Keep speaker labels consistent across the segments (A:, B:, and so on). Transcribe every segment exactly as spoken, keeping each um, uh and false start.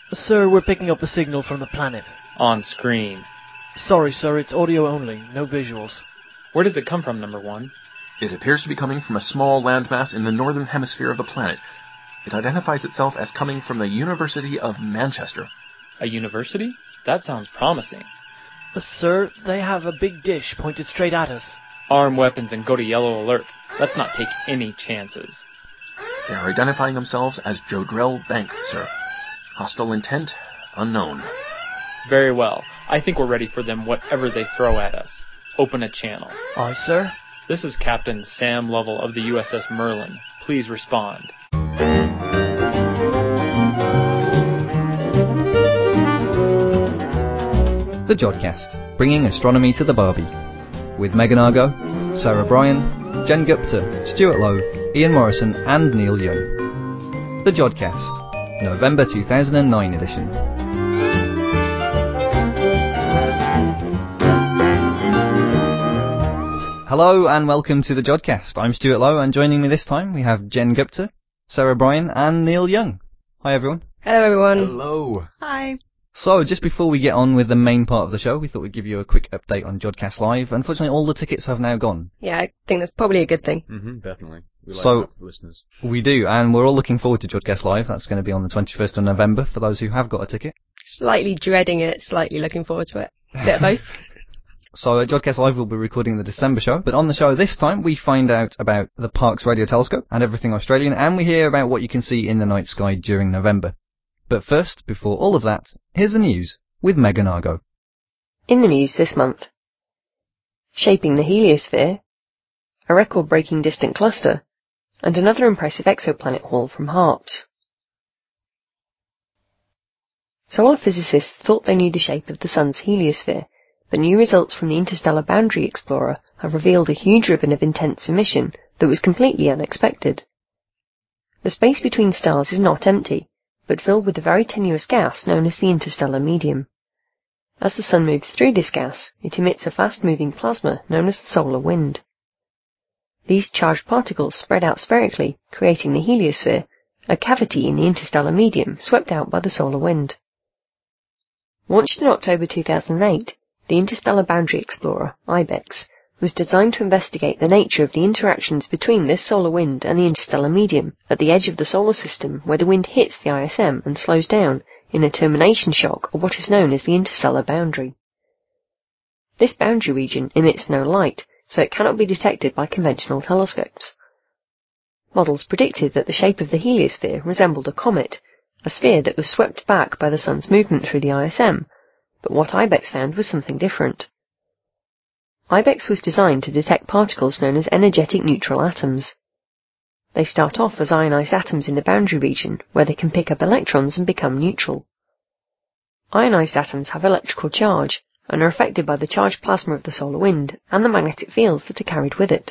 A: Sir, we're picking up a signal from the planet.
B: On screen.
A: Sorry, sir, it's audio only, no visuals.
B: Where does it come from, number one?
C: It appears to be coming from a small landmass in the northern hemisphere of the planet. It identifies itself as coming from the University of Manchester.
B: A university? That sounds promising.
A: Uh, sir, they have a big dish pointed straight at us.
B: Arm weapons and go to yellow alert. Let's not take any chances.
C: They are identifying themselves as Jodrell Bank, sir. Hostile intent, unknown.
B: Very well. I think we're ready for them whatever they throw at us. Open a channel.
A: Aye, sir.
B: This is Captain Sam Lovell of the U S S Merlin. Please respond.
D: The Jodcast, bringing astronomy to the Barbie. With Megan Argo, Sarah Bryan, Jen Gupta, Stuart Lowe, Ian Morrison and Neil Young. The Jodcast, November two thousand nine edition. Hello and welcome to the Jodcast. I'm Stuart Lowe and joining me this time we have Jen Gupta, Sarah Bryan and Neil Young. Hi everyone.
E: Hello everyone.
C: Hello.
E: Hi.
D: So, just before we get on with the main part of the show, we thought we'd give you a quick update on Jodcast Live. Unfortunately, all the tickets have now gone.
E: Yeah, I think that's probably a good thing.
F: Mm-hmm, definitely. We like
D: so,
F: that for listeners.
D: We do, and we're all looking forward to Jodcast Live. That's going to be on the twenty-first of November for those who have got a ticket.
E: Slightly dreading it, slightly looking forward to it. A bit of both.
D: So, uh, Jodcast Live will be recording the December show, but on the show this time, we find out about the Parkes Radio Telescope and everything Australian, and we hear about what you can see in the night sky during November. But first, before all of that, here's the news with Megan Argo.
E: In the news this month: shaping the heliosphere, a record-breaking distant cluster, and another impressive exoplanet haul from HARPS. Solar physicists thought they knew the shape of the Sun's heliosphere, but new results from the Interstellar Boundary Explorer have revealed a huge ribbon of intense emission that was completely unexpected. The space between stars is not empty, but filled with a very tenuous gas known as the interstellar medium. As the Sun moves through this gas, it emits a fast-moving plasma known as the solar wind. These charged particles spread out spherically, creating the heliosphere, a cavity in the interstellar medium swept out by the solar wind. Launched in October two thousand eight, the Interstellar Boundary Explorer, IBEX, was designed to investigate the nature of the interactions between this solar wind and the interstellar medium at the edge of the solar system where the wind hits the I S M and slows down in a termination shock or what is known as the interstellar boundary. This boundary region emits no light, so it cannot be detected by conventional telescopes. Models predicted that the shape of the heliosphere resembled a comet, a sphere that was swept back by the Sun's movement through the I S M, but what IBEX found was something different. IBEX was designed to detect particles known as energetic neutral atoms. They start off as ionized atoms in the boundary region, where they can pick up electrons and become neutral. Ionized atoms have electrical charge, and are affected by the charged plasma of the solar wind and the magnetic fields that are carried with it.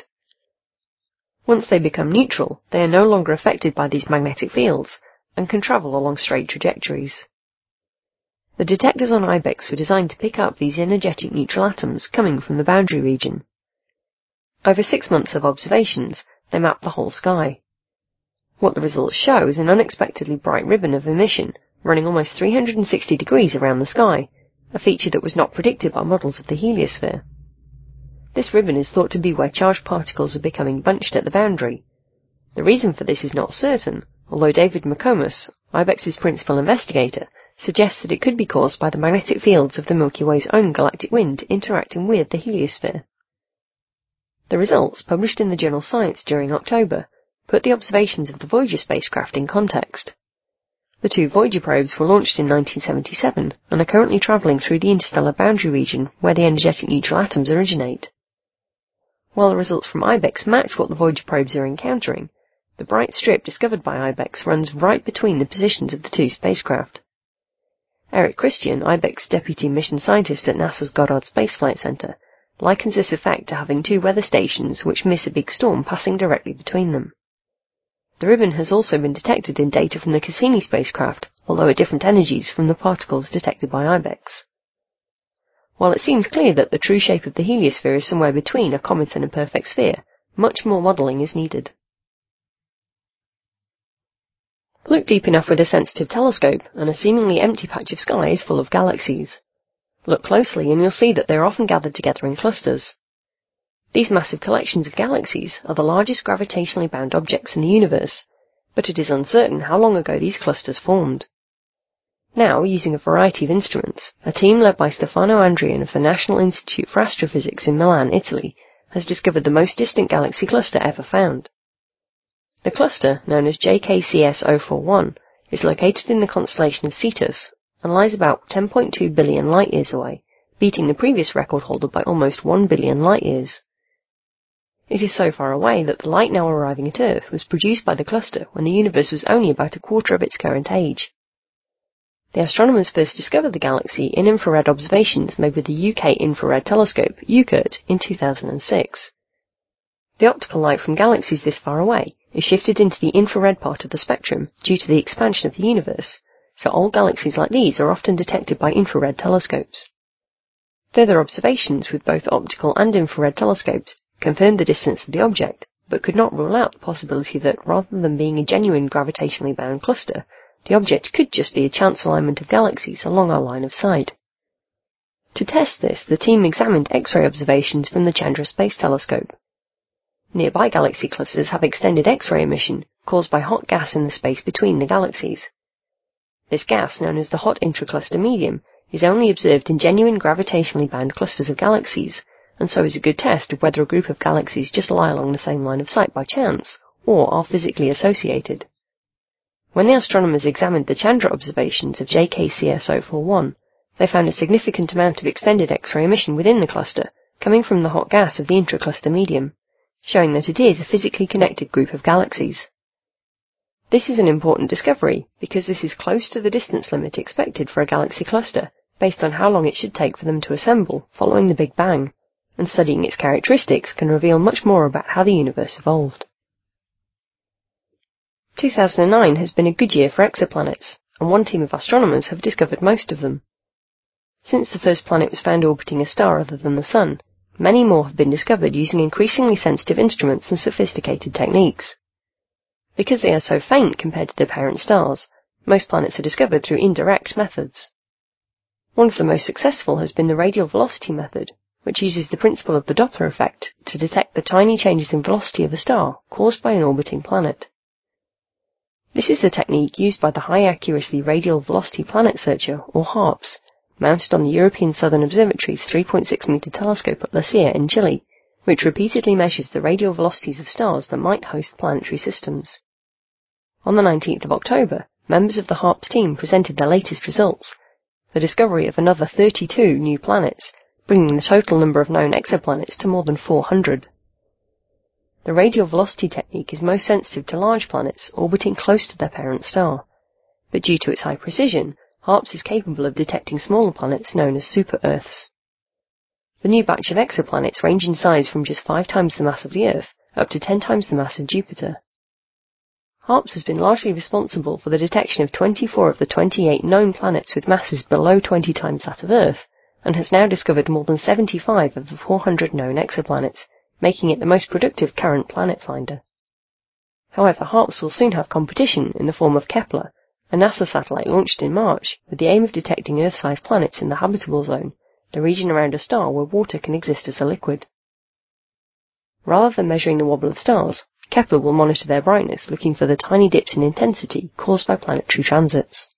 E: Once they become neutral, they are no longer affected by these magnetic fields, and can travel along straight trajectories. The detectors on IBEX were designed to pick up these energetic neutral atoms coming from the boundary region. Over six months of observations, they mapped the whole sky. What the results show is an unexpectedly bright ribbon of emission running almost three hundred sixty degrees around the sky, a feature that was not predicted by models of the heliosphere. This ribbon is thought to be where charged particles are becoming bunched at the boundary. The reason for this is not certain, although David McComas, IBEX's principal investigator, suggests that it could be caused by the magnetic fields of the Milky Way's own galactic wind interacting with the heliosphere. The results, published in the journal Science during October, put the observations of the Voyager spacecraft in context. The two Voyager probes were launched in nineteen seventy-seven and are currently travelling through the interstellar boundary region where the energetic neutral atoms originate. While the results from IBEX match what the Voyager probes are encountering, the bright strip discovered by IBEX runs right between the positions of the two spacecraft. Eric Christian, IBEX deputy mission scientist at NASA's Goddard Space Flight Center, likens this effect to having two weather stations which miss a big storm passing directly between them. The ribbon has also been detected in data from the Cassini spacecraft, although at different energies from the particles detected by IBEX. While it seems clear that the true shape of the heliosphere is somewhere between a comet and a perfect sphere, much more modelling is needed. Look deep enough with a sensitive telescope, and a seemingly empty patch of sky is full of galaxies. Look closely and you'll see that they are often gathered together in clusters. These massive collections of galaxies are the largest gravitationally bound objects in the universe, but it is uncertain how long ago these clusters formed. Now, using a variety of instruments, a team led by Stefano Andrian of the National Institute for Astrophysics in Milan, Italy, has discovered the most distant galaxy cluster ever found. The cluster, known as J K C S zero four one, is located in the constellation of Cetus and lies about ten point two billion light-years away, beating the previous record holder by almost one billion light-years. It is so far away that the light now arriving at Earth was produced by the cluster when the universe was only about a quarter of its current age. The astronomers first discovered the galaxy in infrared observations made with the U K Infrared Telescope, UKIRT, in two thousand six. The optical light from galaxies this far away is shifted into the infrared part of the spectrum due to the expansion of the universe, so old galaxies like these are often detected by infrared telescopes. Further observations with both optical and infrared telescopes confirmed the distance of the object, but could not rule out the possibility that, rather than being a genuine gravitationally bound cluster, the object could just be a chance alignment of galaxies along our line of sight. To test this, the team examined X-ray observations from the Chandra Space Telescope. Nearby galaxy clusters have extended X-ray emission caused by hot gas in the space between the galaxies. This gas, known as the hot intracluster medium, is only observed in genuine gravitationally bound clusters of galaxies, and so is a good test of whether a group of galaxies just lie along the same line of sight by chance, or are physically associated. When the astronomers examined the Chandra observations of J K C S zero four one, they found a significant amount of extended X-ray emission within the cluster, coming from the hot gas of the intracluster medium, showing that it is a physically connected group of galaxies. This is an important discovery, because this is close to the distance limit expected for a galaxy cluster, based on how long it should take for them to assemble following the Big Bang, and studying its characteristics can reveal much more about how the universe evolved. two thousand nine has been a good year for exoplanets, and one team of astronomers have discovered most of them. Since the first planet was found orbiting a star other than the Sun, many more have been discovered using increasingly sensitive instruments and sophisticated techniques. Because they are so faint compared to their parent stars, most planets are discovered through indirect methods. One of the most successful has been the radial velocity method, which uses the principle of the Doppler effect to detect the tiny changes in velocity of a star caused by an orbiting planet. This is the technique used by the High Accuracy Radial Velocity Planet Searcher, or HARPS, mounted on the European Southern Observatory's three point six meter telescope at La Silla in Chile, which repeatedly measures the radial velocities of stars that might host planetary systems. On the nineteenth of October, members of the HARPS team presented their latest results, the discovery of another thirty-two new planets, bringing the total number of known exoplanets to more than four hundred. The radial velocity technique is most sensitive to large planets orbiting close to their parent star, but due to its high precision, HARPS is capable of detecting smaller planets known as super-Earths. The new batch of exoplanets range in size from just five times the mass of the Earth up to ten times the mass of Jupiter. HARPS has been largely responsible for the detection of twenty-four of the twenty-eight known planets with masses below twenty times that of Earth, and has now discovered more than seventy-five of the four hundred known exoplanets, making it the most productive current planet finder. However, HARPS will soon have competition in the form of Kepler, a NASA satellite launched in March with the aim of detecting Earth-sized planets in the habitable zone, the region around a star where water can exist as a liquid. Rather than measuring the wobble of stars, Kepler will monitor their brightness, looking for the tiny dips in intensity caused by planetary transits.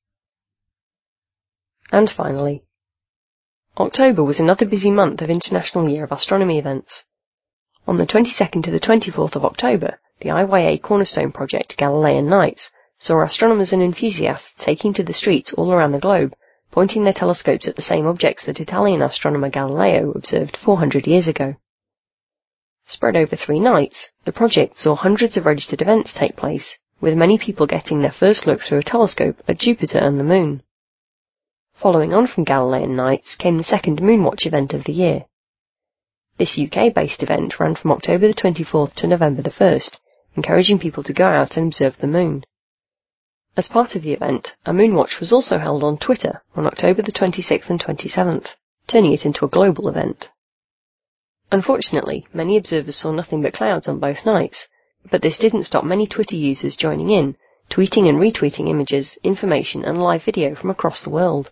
E: And finally, October was another busy month of International Year of Astronomy events. On the twenty-second to the twenty-fourth of October, the I Y A cornerstone project Galilean Nights saw astronomers and enthusiasts taking to the streets all around the globe, pointing their telescopes at the same objects that Italian astronomer Galileo observed four hundred years ago. Spread over three nights, the project saw hundreds of registered events take place, with many people getting their first look through a telescope at Jupiter and the Moon. Following on from Galilean Nights came the second Moonwatch event of the year. This U K-based event ran from October the twenty-fourth to November the first, encouraging people to go out and observe the Moon. As part of the event, a Moonwatch was also held on Twitter on October the twenty-sixth and twenty-seventh, turning it into a global event. Unfortunately, many observers saw nothing but clouds on both nights, but this didn't stop many Twitter users joining in, tweeting and retweeting images, information and live video from across the world.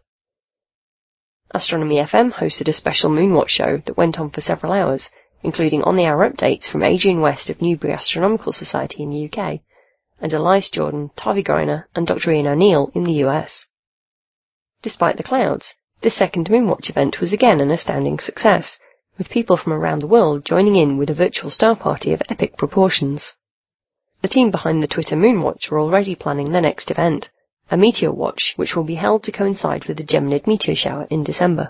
E: Astronomy F M hosted a special Moonwatch show that went on for several hours, including on-the-hour updates from Adrian West of Newbury Astronomical Society in the U K, and Elias Jordan, Tavi Greiner and Doctor Ian O'Neill in the U S. Despite the clouds, this second Moonwatch event was again an astounding success, with people from around the world joining in with a virtual star party of epic proportions. The team behind the Twitter Moonwatch are already planning their next event, a meteor watch which will be held to coincide with the Geminid meteor shower in December.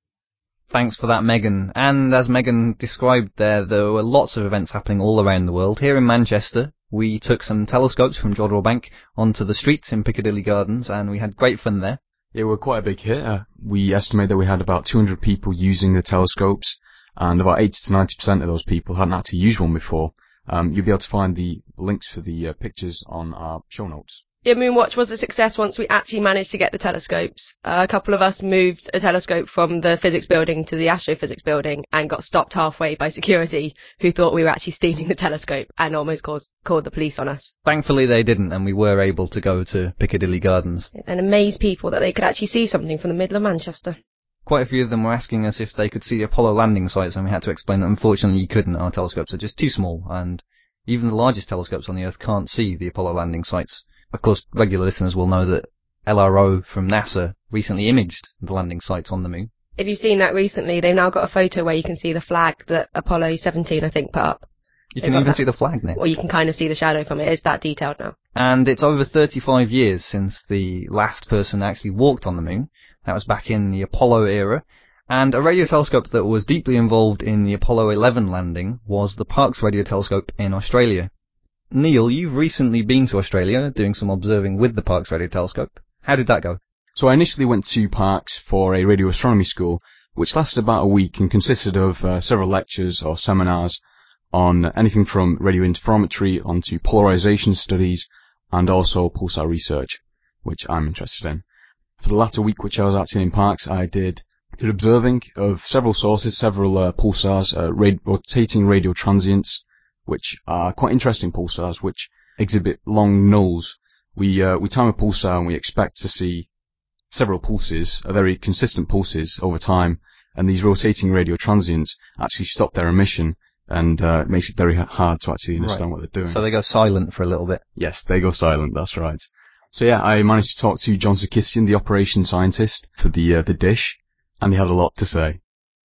D: Thanks for that, Megan. And as Megan described there, there were lots of events happening all around the world. Here in Manchester, we took some telescopes from Jodrell Bank onto the streets in Piccadilly Gardens, and we had great fun there.
F: Yeah, we were quite a big hit. Uh, we estimate that we had about two hundred people using the telescopes, and about eighty to ninety percent of those people hadn't had to use one before. Um, you'll be able to find the links for the uh, pictures on our show notes.
G: Yeah, Moonwatch was a success once we actually managed to get the telescopes. Uh, a couple of us moved a telescope from the physics building to the astrophysics building and got stopped halfway by security, who thought we were actually stealing the telescope and almost caused, called the police on us.
D: Thankfully they didn't, and we were able to go to Piccadilly Gardens.
G: And amaze people that they could actually see something from the middle of Manchester.
D: Quite a few of them were asking us if they could see the Apollo landing sites, and we had to explain that unfortunately you couldn't. Our telescopes are just too small, and even the largest telescopes on the Earth can't see the Apollo landing sites. Of course, regular listeners will know that L R O from NASA recently imaged the landing sites on the moon.
G: If you've seen that recently, they've now got a photo where you can see the flag that Apollo seventeen, I think, put up.
D: You can even
G: that.
D: see the flag now.
G: Well, you can kind of see the shadow from it. It's that detailed now.
D: And it's over thirty-five years since the last person actually walked on the moon. That was back in the Apollo era. And a radio telescope that was deeply involved in the Apollo eleven landing was the Parkes Radio Telescope in Australia. Neil, you've recently been to Australia doing some observing with the Parkes Radio Telescope. How did that go?
F: So I initially went to Parkes for a radio astronomy school, which lasted about a week and consisted of uh, several lectures or seminars on anything from radio interferometry onto polarization studies and also pulsar research, which I'm interested in. For the latter week which I was actually in Parkes, I did did observing of several sources, several uh, pulsars, uh, rad- rotating radio transients, which are quite interesting pulsars, which exhibit long nulls. We uh, we time a pulsar and we expect to see several pulses, uh, very consistent pulses over time, and these rotating radio transients actually stop their emission, and uh, it makes it very hard to actually understand
D: Right.
F: what they're doing.
D: So they go silent for a little bit.
F: Yes, they go silent, that's right. So yeah, I managed to talk to John Sarkissian, the operations scientist for the uh, the dish, and he had a lot to say.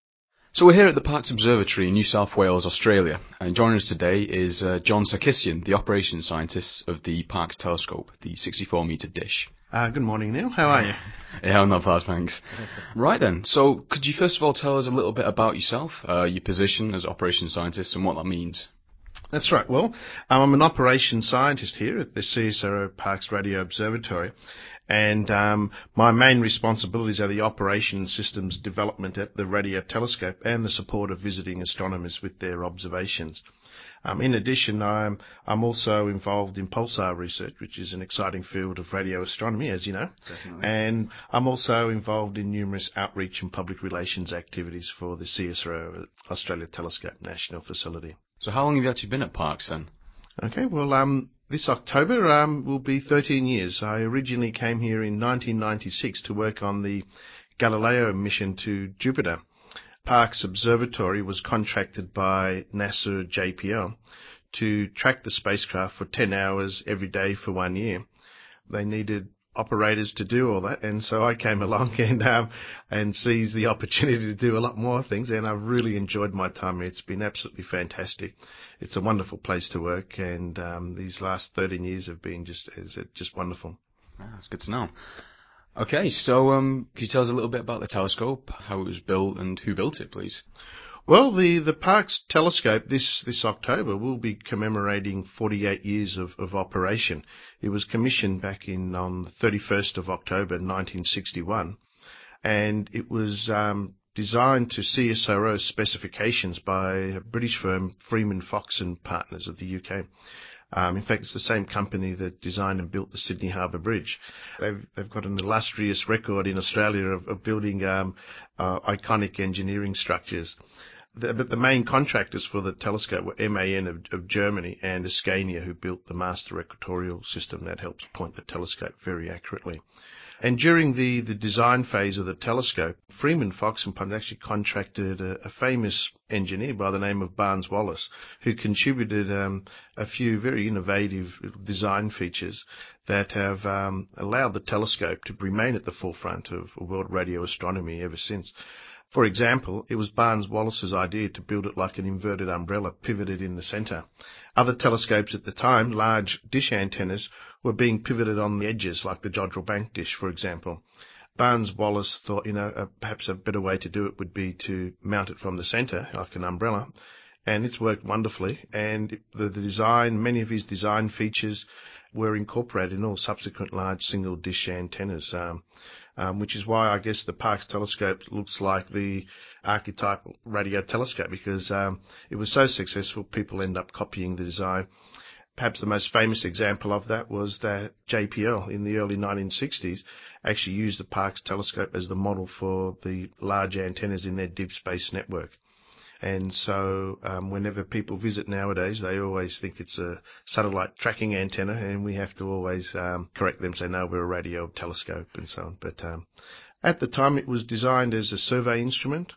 F: So we're here at the Parkes Observatory in New South Wales, Australia, and joining us today is uh, John Sarkissian, the operations scientist of the Parkes telescope, the sixty-four metre dish.
H: Uh, good morning, Neil. How are you?
F: Yeah, I'm not bad, thanks. Right then, so could you first of all tell us a little bit about yourself, uh, your position as operations scientist and what that means?
H: That's right. Well, um, I'm an operations scientist here at the C S I R O Parkes Radio Observatory, and um, my main responsibilities are the operation systems development at the radio telescope and the support of visiting astronomers with their observations. Um, in addition, I'm, I'm also involved in pulsar research, which is an exciting field of radio astronomy, as you know.
F: Definitely.
H: And I'm also involved in numerous outreach and public relations activities for the C S I R O Australia Telescope National Facility.
F: So how long have you actually been at Parkes then?
H: Okay, well, um, this October um, will be thirteen years. I originally came here in nineteen ninety-six to work on the Galileo mission to Jupiter. Parkes Observatory was contracted by NASA J P L to track the spacecraft for ten hours every day for one year. They needed operators to do all that, and so I came along and um, and seized the opportunity to do a lot more things, and I've really enjoyed my time here. It's been absolutely fantastic. It's a wonderful place to work, and um, these last thirteen years have been just just wonderful.
F: Ah, that's good to know. Okay, so um, could you tell us a little bit about the telescope, how it was built, and who built it, please?
H: Well, the, the Parkes telescope this, this October will be commemorating forty-eight years of, of operation. It was commissioned back in on the thirty-first of October nineteen sixty-one, and it was um, designed to C S I R O specifications by a British firm, Freeman Fox and Partners of the U K. Um, in fact, it's the same company that designed and built the Sydney Harbour Bridge. They've, they've got an illustrious record in Australia of, of building um, uh, iconic engineering structures. The, but the main contractors for the telescope were M A N of, of Germany and Ascania, who built the master equatorial system that helps point the telescope very accurately. And during the, the design phase of the telescope, Freeman Fox and Pond actually contracted a, a famous engineer by the name of Barnes Wallis, who contributed um, a few very innovative design features that have um, allowed the telescope to remain at the forefront of world radio astronomy ever since. For example, it was Barnes Wallis's idea to build it like an inverted umbrella pivoted in the centre. Other telescopes at the time, large dish antennas, were being pivoted on the edges, like the Jodrell Bank dish, for example. Barnes Wallis thought, you know, uh, perhaps a better way to do it would be to mount it from the centre, like an umbrella. And it's worked wonderfully. And the, the design, many of his design features were incorporated in all subsequent large single dish antennas. Um, Um, which is why I guess the Parkes telescope looks like the archetypal radio telescope, because um, it was so successful, people end up copying the design. Perhaps the most famous example of that was that J P L in the early nineteen sixties actually used the Parkes telescope as the model for the large antennas in their deep space network. And so um, whenever people visit nowadays, they always think it's a satellite tracking antenna, and we have to always um, correct them, say, no, we're a radio telescope and so on. But um, at the time, it was designed as a survey instrument,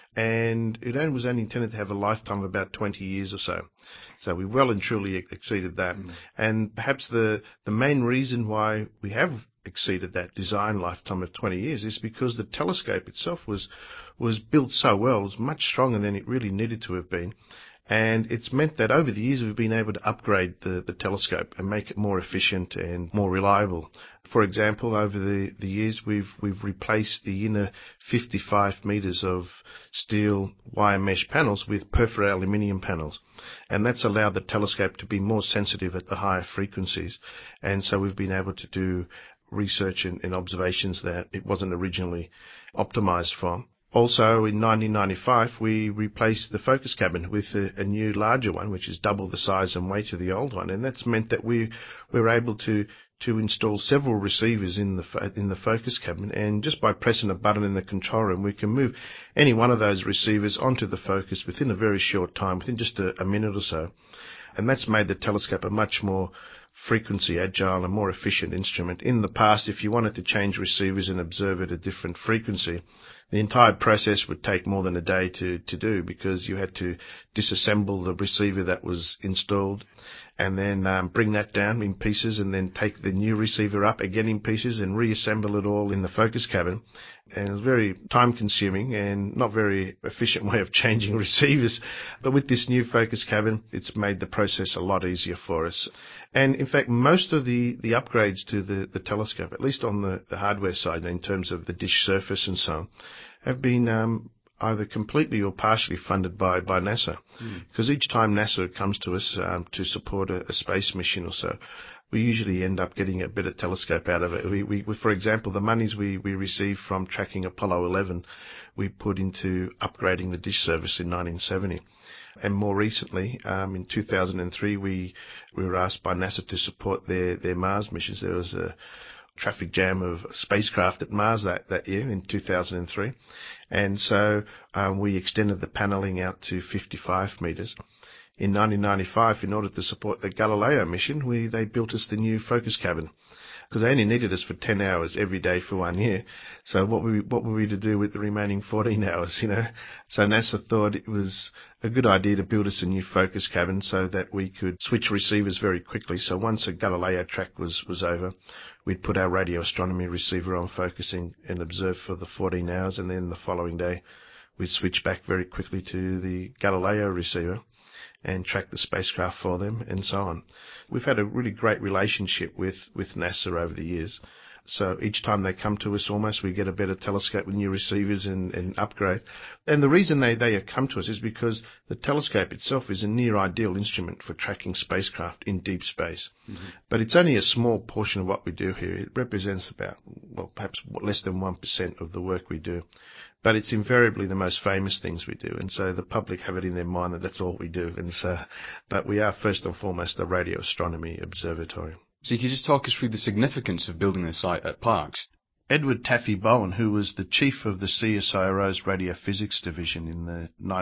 H: and it only was only intended to have a lifetime of about twenty years or so. So we well and truly exceeded that. Mm. And perhaps the, the main reason why we have exceeded that design lifetime of twenty years is because the telescope itself was was built so well, it was much stronger than it really needed to have been. And it's meant that over the years we've been able to upgrade the, the telescope and make it more efficient and more reliable. For example, over the, the years we've we've replaced the inner fifty-five metres of steel wire mesh panels with perforated aluminium panels. And that's allowed the telescope to be more sensitive at the higher frequencies. And so we've been able to do research and, and observations that it wasn't originally optimized for. Also, in nineteen ninety-five, we replaced the focus cabin with a, a new, larger one, which is double the size and weight of the old one, and that's meant that we were able to to install several receivers in the in the focus cabin, and just by pressing a button in the control room, we can move any one of those receivers onto the focus within a very short time, within just a, a minute or so, and that's made the telescope a much more frequency agile and more efficient instrument. In the past, if you wanted to change receivers and observe at a different frequency, the entire process would take more than a day to, to do, because you had to disassemble the receiver that was installed and then um, bring that down in pieces and then take the new receiver up again in pieces and reassemble it all in the focus cabin. And it was very time consuming and not very efficient way of changing receivers. But with this new focus cabin, it's made the process a lot easier for us. And in fact, most of the, the upgrades to the, the telescope, at least on the, the hardware side in terms of the dish surface and so on, have been um, either completely or partially funded by, by NASA. Because mm. each time NASA comes to us um, to support a, a space mission or so, we usually end up getting a better telescope out of it. We, we, for example, the monies we, we received from tracking Apollo eleven, we put into upgrading the dish service in nineteen seventy. And more recently, um, in two thousand three, we, we were asked by NASA to support their, their Mars missions. There was a traffic jam of spacecraft at Mars that, that year in two thousand three. And so um, we extended the paneling out to fifty-five metres. In nineteen ninety-five, in order to support the Galileo mission, we they built us the new focus cabin, because they only needed us for ten hours every day for one year. So what were we, what were we to do with the remaining fourteen hours, you know? So NASA thought it was a good idea to build us a new focus cabin so that we could switch receivers very quickly. So once a Galileo track was, was over, we'd put our radio astronomy receiver on focusing and observe for the fourteen hours, and then the following day we'd switch back very quickly to the Galileo receiver and track the spacecraft for them, and so on. We've had a really great relationship with, with NASA over the years. So each time they come to us, almost, we get a better telescope with new receivers and, and upgrade. And the reason they, they come to us is because the telescope itself is a near ideal instrument for tracking spacecraft in deep space. Mm-hmm. But it's only a small portion of what we do here. It represents about, well, perhaps less than one percent of the work we do. But it's invariably the most famous things we do, and so the public have it in their mind that that's all we do. And so, but we are first and foremost a radio astronomy observatory.
F: So you could just talk us through the significance of building the site at Parkes.
H: Edward Taffy Bowen, who was the chief of the C S I R O's radiophysics division in the nineteen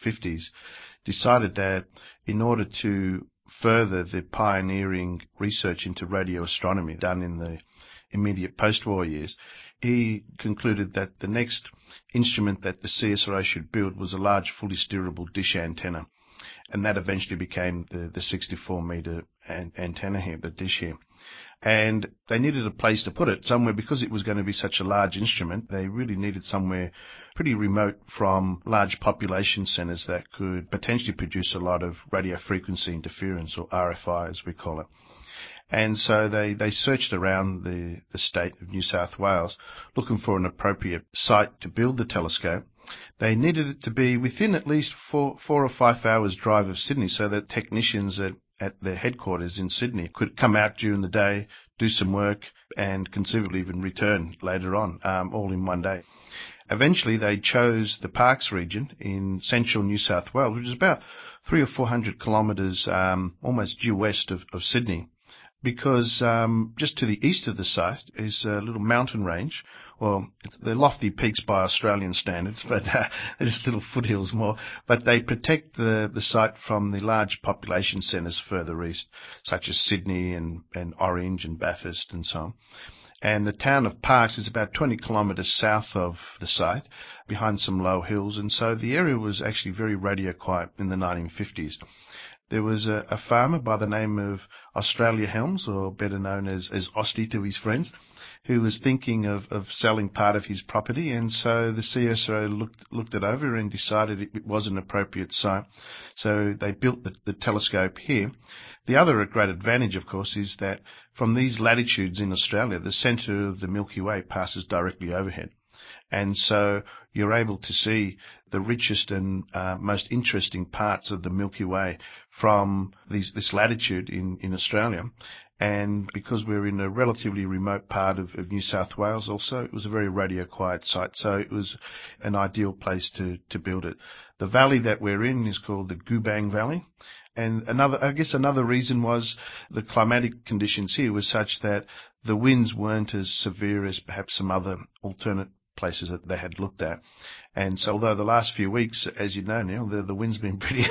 H: fifties, decided that in order to further the pioneering research into radio astronomy done in the immediate post-war years, he concluded that the next instrument that the C S R O should build was a large, fully steerable dish antenna. And that eventually became the, the sixty-four metre an- antenna here, the dish here. And they needed a place to put it somewhere because it was going to be such a large instrument. They really needed somewhere pretty remote from large population centres that could potentially produce a lot of radio frequency interference, or R F I as we call it. And so they, they searched around the, the state of New South Wales looking for an appropriate site to build the telescope. They needed it to be within at least four, four or five hours drive of Sydney, so that technicians at, at their headquarters in Sydney could come out during the day, do some work, and conceivably even return later on, um, all in one day. Eventually, they chose the Parkes region in central New South Wales, which is about three or four hundred kilometres, um, almost due west of, of Sydney. Because um, just to the east of the site is a little mountain range. Well, it's, they're lofty peaks by Australian standards, but uh, there's little foothills more. But they protect the, the site from the large population centres further east, such as Sydney and, and Orange and Bathurst and so on. And the town of Parkes is about twenty kilometres south of the site, behind some low hills. And so the area was actually very radio quiet in the nineteen fifties. There was a, a farmer by the name of Australia Helms, or better known as, as Austie to his friends, who was thinking of, of selling part of his property, and so the C S R O looked looked it over and decided it, it was an appropriate site. So they built the, the telescope here. The other great advantage, of course, is that from these latitudes in Australia, the centre of the Milky Way passes directly overhead. And so you're able to see the richest and uh, most interesting parts of the Milky Way from these, this latitude in, in Australia. And because we're in a relatively remote part of, of New South Wales also, it was a very radio quiet site. So it was an ideal place to, to build it. The valley that we're in is called the Goobang Valley. And another, I guess another reason was the climatic conditions here were such that the winds weren't as severe as perhaps some other alternate places that they had looked at. And so although the last few weeks, as you know, Neil, the, the wind's been pretty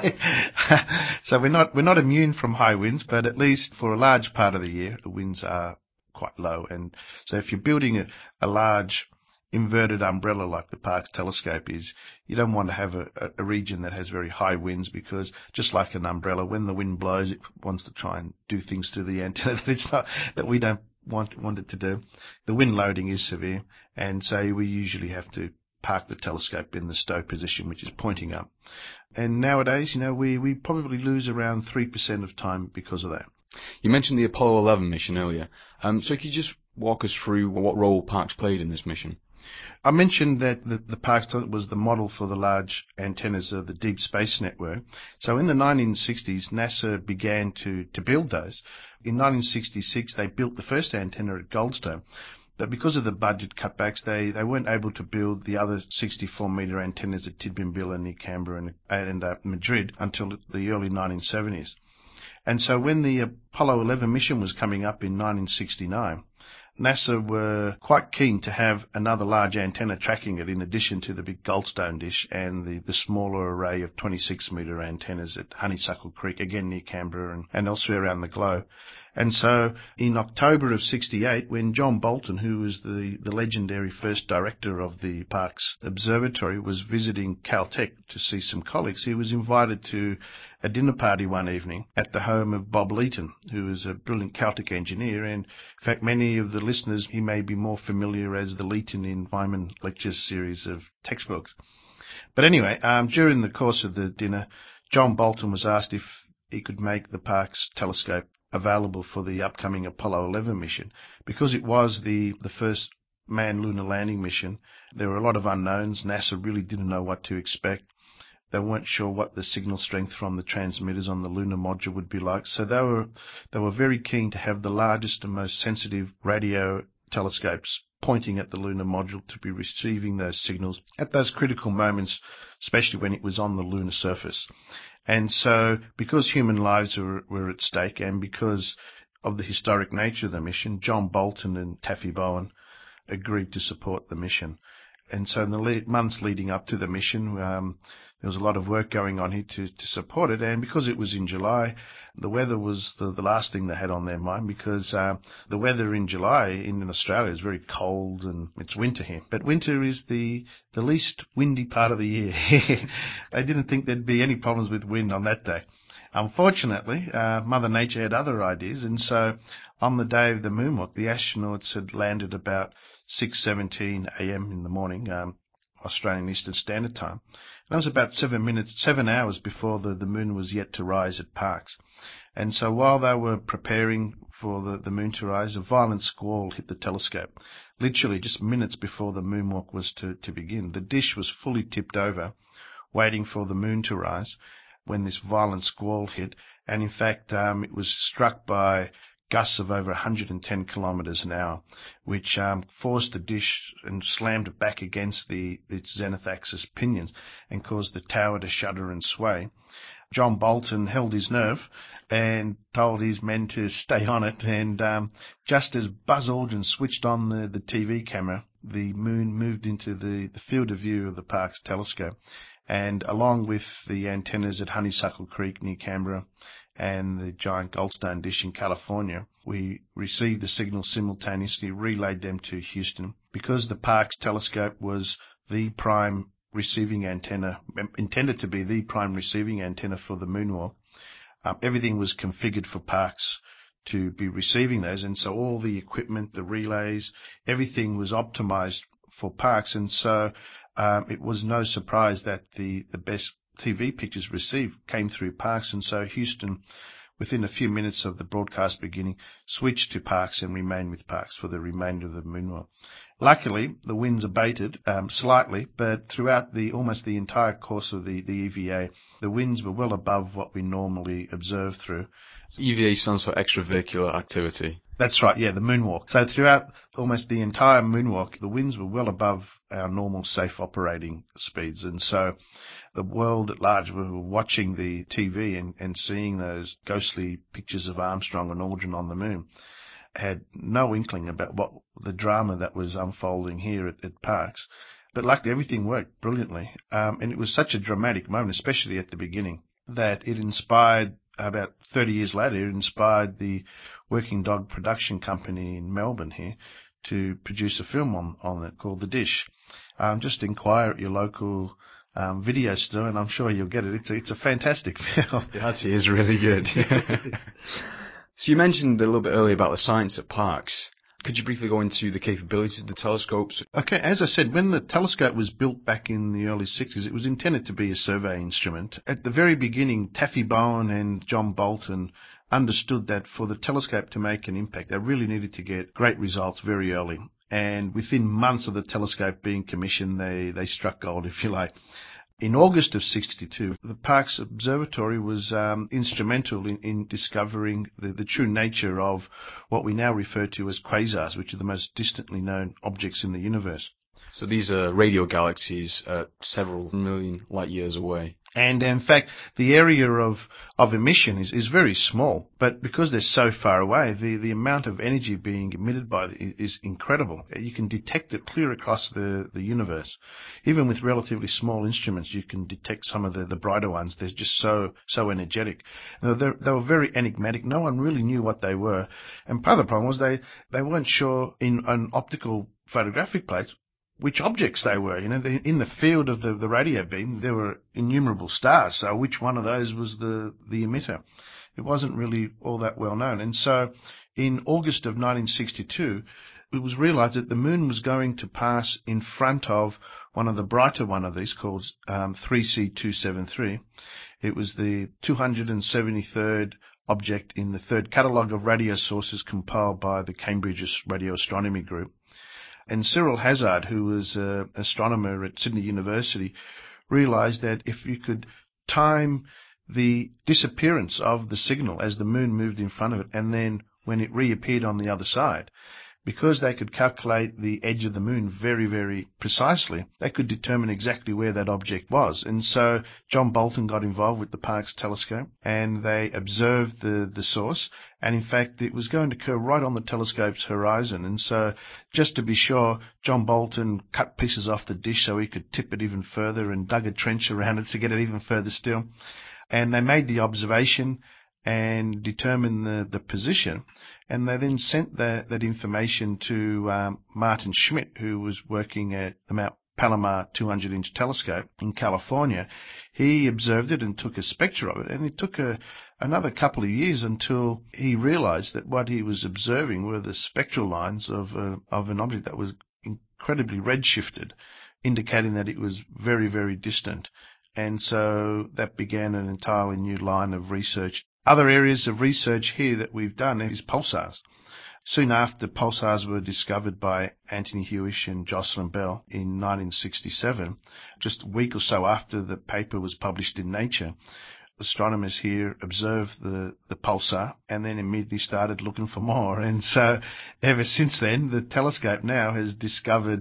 H: high. So we're not, we're not immune from high winds, but at least for a large part of the year, the winds are quite low. And so if you're building a, a large inverted umbrella like the Parkes telescope is, you don't want to have a, a region that has very high winds, because just like an umbrella, when the wind blows, it wants to try and do things to the antenna that it's not, that we don't want, want it to do. The wind loading is severe, and so we usually have to park the telescope in the stow position, which is pointing up. And nowadays, you know, we, we probably lose around three percent of time because of that.
F: You mentioned the Apollo eleven mission earlier. Um, so could you just walk us through what role Parkes played in this mission?
H: I mentioned that the, the Parkes was the model for the large antennas of the Deep Space Network. So in the nineteen sixties, NASA began to, to build those. In nineteen sixty-six, they built the first antenna at Goldstone. But because of the budget cutbacks, they, they weren't able to build the other sixty-four metre antennas at Tidbinbilla near Canberra and, and uh, Madrid until the early nineteen seventies. And so when the Apollo eleven mission was coming up in nineteen sixty-nine, NASA were quite keen to have another large antenna tracking it in addition to the big Goldstone dish and the, the smaller array of twenty-six metre antennas at Honeysuckle Creek, again near Canberra and, and elsewhere around the globe. And so in October of sixty-eight, when John Bolton, who was the, the legendary first director of the Parkes Observatory, was visiting Caltech to see some colleagues, he was invited to a dinner party one evening at the home of Bob Leeton, who was a brilliant Caltech engineer. And in fact, many of the listeners, he may be more familiar as the Leeton in Feynman lecture series of textbooks. But anyway, um, during the course of the dinner, John Bolton was asked if he could make the Parkes telescope available for the upcoming Apollo eleven mission. Because it was the, the first manned lunar landing mission, there were a lot of unknowns. NASA really didn't know what to expect. They weren't sure what the signal strength from the transmitters on the lunar module would be like. So they were, they were very keen to have the largest and most sensitive radio telescopes pointing at the lunar module to be receiving those signals at those critical moments, especially when it was on the lunar surface. And so, because human lives were, were at stake, and because of the historic nature of the mission, John Bolton and Taffy Bowen agreed to support the mission. And so in the le- months leading up to the mission, um, there was a lot of work going on here to, to support it. And because it was in July, the weather was the, the last thing they had on their mind, because uh, the weather in July in Australia is very cold and it's winter here. But winter is the, the least windy part of the year. They didn't think there'd be any problems with wind on that day. Unfortunately, uh, Mother Nature had other ideas, and so on the day of the moonwalk, the astronauts had landed about six seventeen a.m. in the morning, um, Australian Eastern Standard Time. And that was about seven minutes, seven hours before the, the moon was yet to rise at Parkes. And so while they were preparing for the, the moon to rise, a violent squall hit the telescope, literally just minutes before the moonwalk was to, to begin. The dish was fully tipped over, waiting for the moon to rise, when this violent squall hit, and in fact um, it was struck by gusts of over one hundred ten kilometres an hour, which um, forced the dish and slammed it back against the its zenith axis pinions and caused the tower to shudder and sway. John Bolton held his nerve and told his men to stay on it, and um, just as Buzz Aldrin switched on the, the T V camera, the moon moved into the, the field of view of the Parkes telescope. And along with the antennas at Honeysuckle Creek near Canberra and the giant Goldstone dish in California, we received the signal simultaneously, relayed them to Houston. Because the Parkes telescope was the prime receiving antenna, intended to be the prime receiving antenna for the moonwalk, um, everything was configured for Parkes to be receiving those. And so all the equipment, the relays, everything was optimized for Parkes. And so Um, it was no surprise that the, the best T V pictures received came through Parkes, and so Houston, within a few minutes of the broadcast beginning, switched to Parkes and remained with Parkes for the remainder of the moonwalk. Luckily, the winds abated um, slightly, but throughout the almost the entire course of the, the E V A, the winds were well above what we normally observe through.
F: E V A stands for extravehicular activity.
H: That's right, yeah, the moonwalk. So throughout almost the entire moonwalk, the winds were well above our normal safe operating speeds. And so the world at large were watching the T V and, and seeing those ghostly pictures of Armstrong and Aldrin on the moon, had no inkling about what the drama that was unfolding here at, at Parkes. But luckily everything worked brilliantly. Um, and it was such a dramatic moment, especially at the beginning, that it inspired, about thirty years later, it inspired the Working Dog production company in Melbourne here to produce a film on, on it called The Dish. Um, just inquire at your local um, video store and I'm sure you'll get it. It's a, it's a fantastic film.
F: It actually is really good. So you mentioned a little bit earlier about the science at Parkes. Could you briefly go into the capabilities of the telescopes?
H: Okay, as I said, when the telescope was built back in the early sixties, it was intended to be a survey instrument. At the very beginning, Taffy Bowen and John Bolton understood that for the telescope to make an impact, they really needed to get great results very early. And within months of the telescope being commissioned, they, they struck gold, if you like. In August of sixty-two, the Parkes Observatory was um, instrumental in, in discovering the, the true nature of what we now refer to as quasars, which are the most distantly known objects in the universe.
F: So these are radio galaxies uh, several million light years away.
H: And in fact, the area of, of emission is, is very small, but because they're so far away, the, the amount of energy being emitted by it is incredible. You can detect it clear across the, the universe. Even with relatively small instruments, you can detect some of the, the brighter ones. They're just so, so energetic. They were, they were very enigmatic. No one really knew what they were. And part of the problem was they, they weren't sure in an optical photographic plate which objects they were. You know, in the field of the, the radio beam, there were innumerable stars. So which one of those was the, the emitter? It wasn't really all that well known. And so in August of nineteen sixty-two, it was realized that the moon was going to pass in front of one of the brighter one of these called um, three C two seventy-three. It was the two hundred seventy-third object in the third catalogue of radio sources compiled by the Cambridge Radio Astronomy Group. And Cyril Hazard, who was an astronomer at Sydney University, realized that if you could time the disappearance of the signal as the moon moved in front of it, and then when it reappeared on the other side, because they could calculate the edge of the moon very, very precisely, they could determine exactly where that object was. And so John Bolton got involved with the Parkes telescope, and they observed the, the source. And in fact, it was going to occur right on the telescope's horizon. And so just to be sure, John Bolton cut pieces off the dish so he could tip it even further and dug a trench around it to get it even further still. And they made the observation and determined the, the position. And they then sent that, that information to um, Martin Schmidt, who was working at the Mount Palomar two hundred inch telescope in California. He observed it and took a spectra of it, and it took a, another couple of years until he realized that what he was observing were the spectral lines of, a, of an object that was incredibly redshifted, indicating that it was very, very distant. And so that began an entirely new line of research. Other areas of research here that we've done is pulsars. Soon after pulsars were discovered by Anthony Hewish and Jocelyn Bell in nineteen sixty-seven, just a week or so after the paper was published in Nature, astronomers here observed the, the pulsar and then immediately started looking for more. And so ever since then, the telescope now has discovered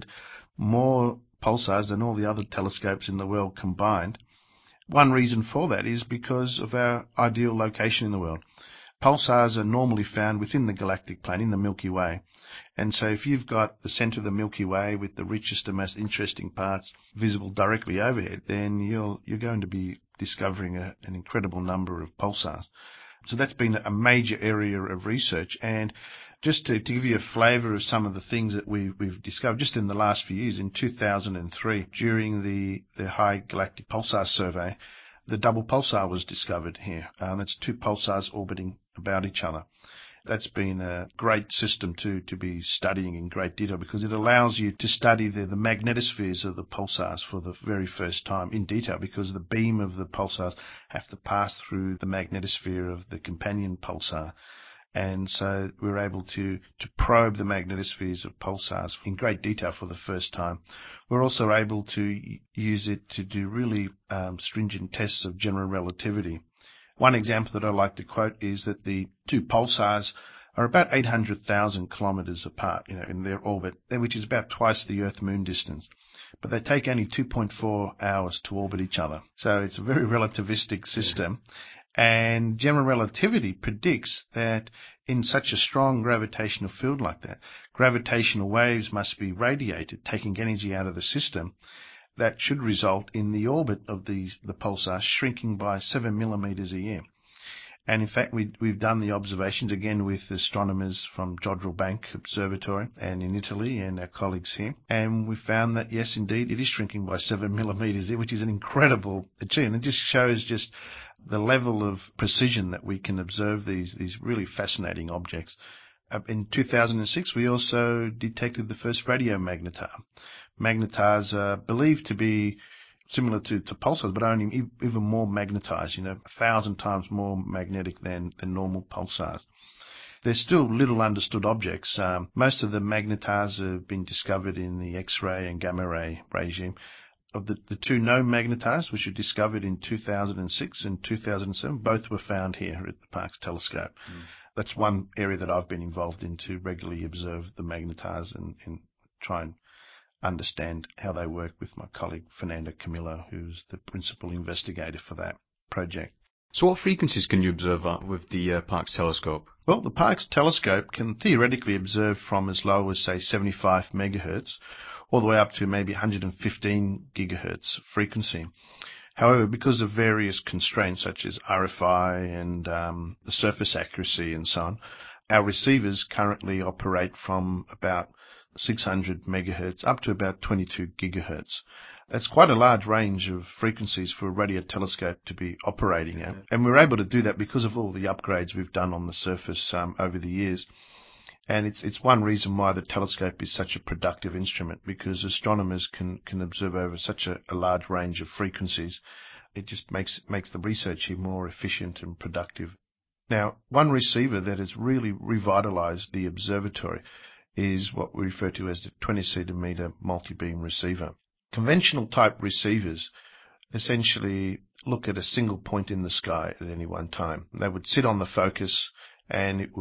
H: more pulsars than all the other telescopes in the world combined. One reason for that is because of our ideal location in the world. Pulsars are normally found within the galactic plane in the Milky Way. And so if you've got the centre of the Milky Way with the richest and most interesting parts visible directly overhead, then you'll, you're going to be discovering a, an incredible number of pulsars. So that's been a major area of research. And just to, to give you a flavour of some of the things that we, we've discovered just in the last few years, in two thousand three, during the, the High Galactic Pulsar Survey, the double pulsar was discovered here. Um, that's two pulsars orbiting about each other. That's been a great system to, to be studying in great detail because it allows you to study the, the magnetospheres of the pulsars for the very first time in detail, because the beam of the pulsars have to pass through the magnetosphere of the companion pulsar. And so we were able to, to probe the magnetospheres of pulsars in great detail for the first time. We're also able to use it to do really um, stringent tests of general relativity. One example that I like to quote is that the two pulsars are about eight hundred thousand kilometres apart, you know, in their orbit, which is about twice the Earth-Moon distance. But they take only two point four hours to orbit each other. So it's a very relativistic system. Yeah. And general relativity predicts that in such a strong gravitational field like that, gravitational waves must be radiated, taking energy out of the system. That should result in the orbit of these, the pulsar shrinking by seven millimetres a year. And in fact, we, we've done the observations again with astronomers from Jodrell Bank Observatory and in Italy and our colleagues here. And we found that, yes, indeed, it is shrinking by seven millimetres, which is an incredible achievement. It just shows just the level of precision that we can observe these, these really fascinating objects. Uh, in two thousand six, we also detected the first radiomagnetar. Magnetars are believed to be similar to, to pulsars, but only even more magnetized, you know, a thousand times more magnetic than, than normal pulsars. They're still little understood objects. Um, most of the magnetars have been discovered in the X-ray and gamma-ray regime. Of the, the two known magnetars, which were discovered in two thousand six and two thousand seven, both were found here at the Parkes telescope. Mm. That's one area that I've been involved in to regularly observe the magnetars and, and try and understand how they work with my colleague Fernando Camillo, who's the principal investigator for that project.
F: So what frequencies can you observe at with the uh, Parkes telescope?
H: Well, the Parkes telescope can theoretically observe from as low as, say, seventy-five megahertz all the way up to maybe one hundred fifteen gigahertz frequency. However, because of various constraints such as R F I and um, the surface accuracy and so on, our receivers currently operate from about six hundred megahertz up to about twenty-two gigahertz. That's quite a large range of frequencies for a radio telescope to be operating at. And we're able to do that because of all the upgrades we've done on the surface um, over the years. And it's it's one reason why the telescope is such a productive instrument, because astronomers can, can observe over such a, a large range of frequencies. It just makes makes the research here more efficient and productive. Now, one receiver that has really revitalized the observatory is what we refer to as the twenty centimetre multi-beam receiver. Conventional type receivers essentially look at a single point in the sky at any one time. They would sit on the focus and it would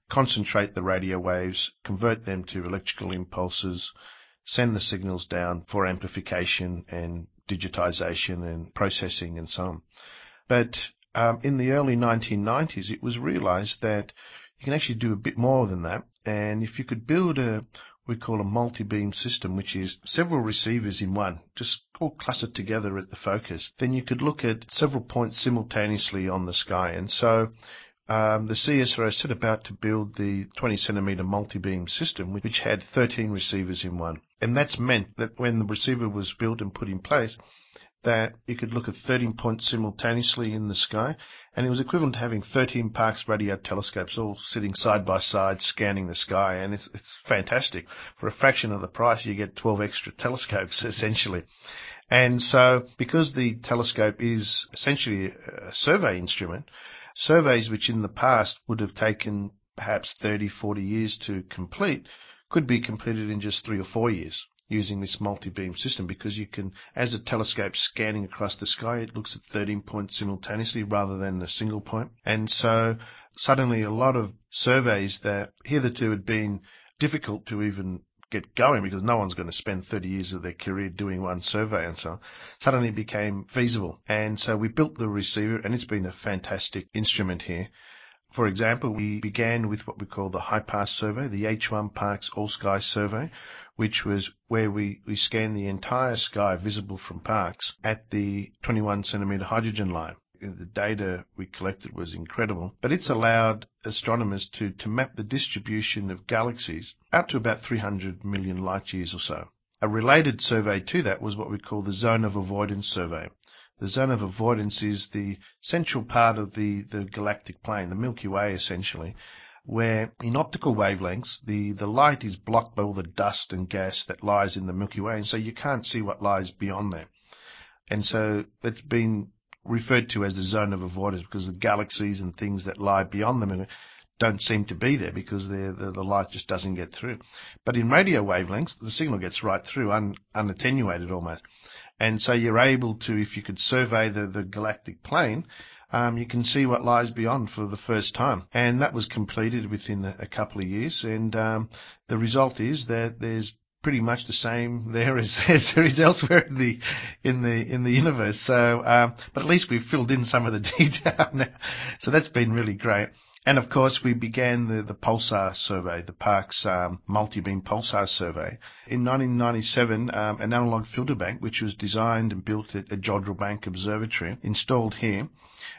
H: concentrate the radio waves, convert them to electrical impulses, send the signals down for amplification and digitization and processing and so on. But um, in the early nineteen nineties, it was realized that you can actually do a bit more than that. And if you could build a, we call a multi-beam system, which is several receivers in one, just all clustered together at the focus, then you could look at several points simultaneously on the sky. And so um, the C S R O set about to build the twenty centimeter multi-beam system, which had thirteen receivers in one. And that's meant that when the receiver was built and put in place, that you could look at thirteen points simultaneously in the sky, and it was equivalent to having thirteen Parkes radio telescopes all sitting side by side scanning the sky, and it's, it's fantastic. For a fraction of the price, you get twelve extra telescopes, essentially. And so, because the telescope is essentially a survey instrument, surveys which in the past would have taken perhaps thirty, forty years to complete could be completed in just three or four years using this multi-beam system, because you can, as a telescope scanning across the sky, it looks at thirteen points simultaneously rather than a single point. And so suddenly a lot of surveys that hitherto had been difficult to even get going, because no one's going to spend thirty years of their career doing one survey and so on, suddenly became feasible. And so we built the receiver, and it's been a fantastic instrument here. For example, we began with what we call the high-pass survey, the H one Parkes All-Sky Survey, which was where we, we scanned the entire sky visible from Parkes at the twenty-one centimeter hydrogen line. The data we collected was incredible, but it's allowed astronomers to, to map the distribution of galaxies out to about three hundred million light years or so. A related survey to that was what we call the Zone of Avoidance Survey. The zone of avoidance is the central part of the, the galactic plane, the Milky Way essentially, where in optical wavelengths the, the light is blocked by all the dust and gas that lies in the Milky Way, and so you can't see what lies beyond there. And so that's been referred to as the zone of avoidance, because the galaxies and things that lie beyond them don't seem to be there because the, the light just doesn't get through. But in radio wavelengths, the signal gets right through, un, unattenuated almost. And so you're able to, if you could survey the, the galactic plane, um, you can see what lies beyond for the first time. And that was completed within a, a couple of years. And um, the result is that there's pretty much the same there as, as there is elsewhere in the in the in the universe. So, um, but at least we've filled in some of the detail now. So that's been really great. And of course, we began the, the Pulsar survey, the Parkes um, multi-beam Pulsar survey. In nineteen ninety-seven, um, an analog filter bank, which was designed and built at, at Jodrell Bank Observatory, installed here.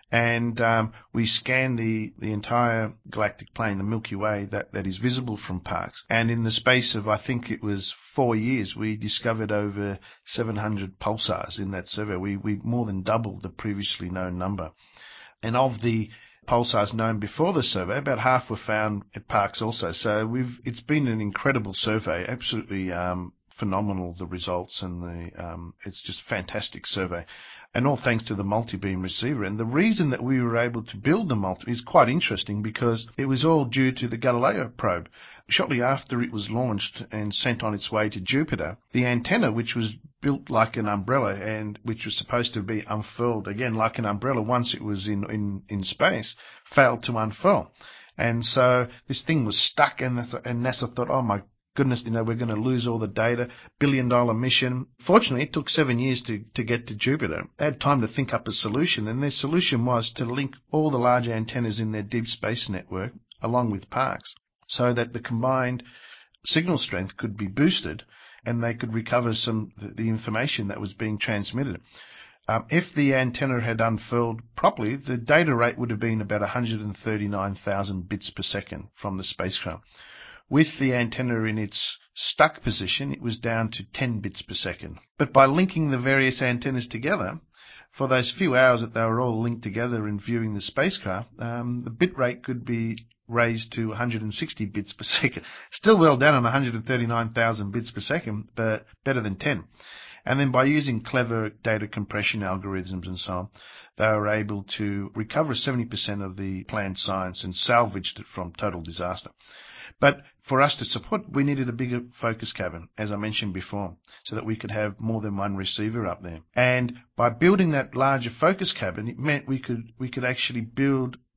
H: And um, we scanned the, the entire galactic plane, the Milky Way, that, that is visible from Parkes. And in the space of, I think it was four years, we discovered over seven hundred pulsars in that survey. We, we more than doubled the previously known number. And of the pulsars known before the survey, about half were found at Parkes also. So we've it's been an incredible survey, absolutely um, phenomenal, the results, and the um, it's just a fantastic survey. And all thanks to the multi-beam receiver. And the reason that we were able to build the multi is quite interesting, because it was all due to the Galileo probe. Shortly after it was launched and sent on its way to Jupiter, the antenna, which was built like an umbrella and which was supposed to be unfurled again like an umbrella once it was in, in, in space, failed to unfurl. And so this thing was stuck, and and NASA thought, oh my goodness, you know, we're going to lose all the data, billion dollar mission. Fortunately, it took seven years to, to get to Jupiter. They had time to think up a solution, and their solution was to link all the large antennas in their deep space network along with Parkes, so that the combined signal strength could be boosted and they could recover some the, the information that was being transmitted. Um, if the antenna had unfurled properly, the data rate would have been about one hundred thirty-nine thousand bits per second from the spacecraft. With the antenna in its stuck position, it was down to ten bits per second. But by linking the various antennas together, for those few hours that they were all linked together and viewing the spacecraft, um, the bit rate could be raised to one hundred sixty bits per second. Still well down on one hundred thirty-nine thousand bits per second, but better than ten. And then by using clever data compression algorithms and so on, they were able to recover seventy percent of the planned science and salvaged it from total disaster. But for us to support, we needed a bigger focus cabin, as I mentioned before, so that we could have more than one receiver up there. And by building that larger focus cabin, it meant we could we could actually build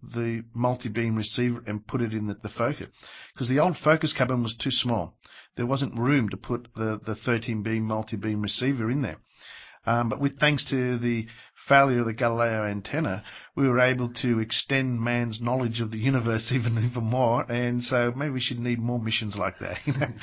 H: the multi-beam receiver and put it in the, the focus, because the old focus cabin was too small. There wasn't room to put the, the thirteen beam multi-beam receiver in there. Um, but with thanks to the failure of the Galileo antenna, we were able to extend man's knowledge of the universe even even more, and so maybe we should need more missions like that.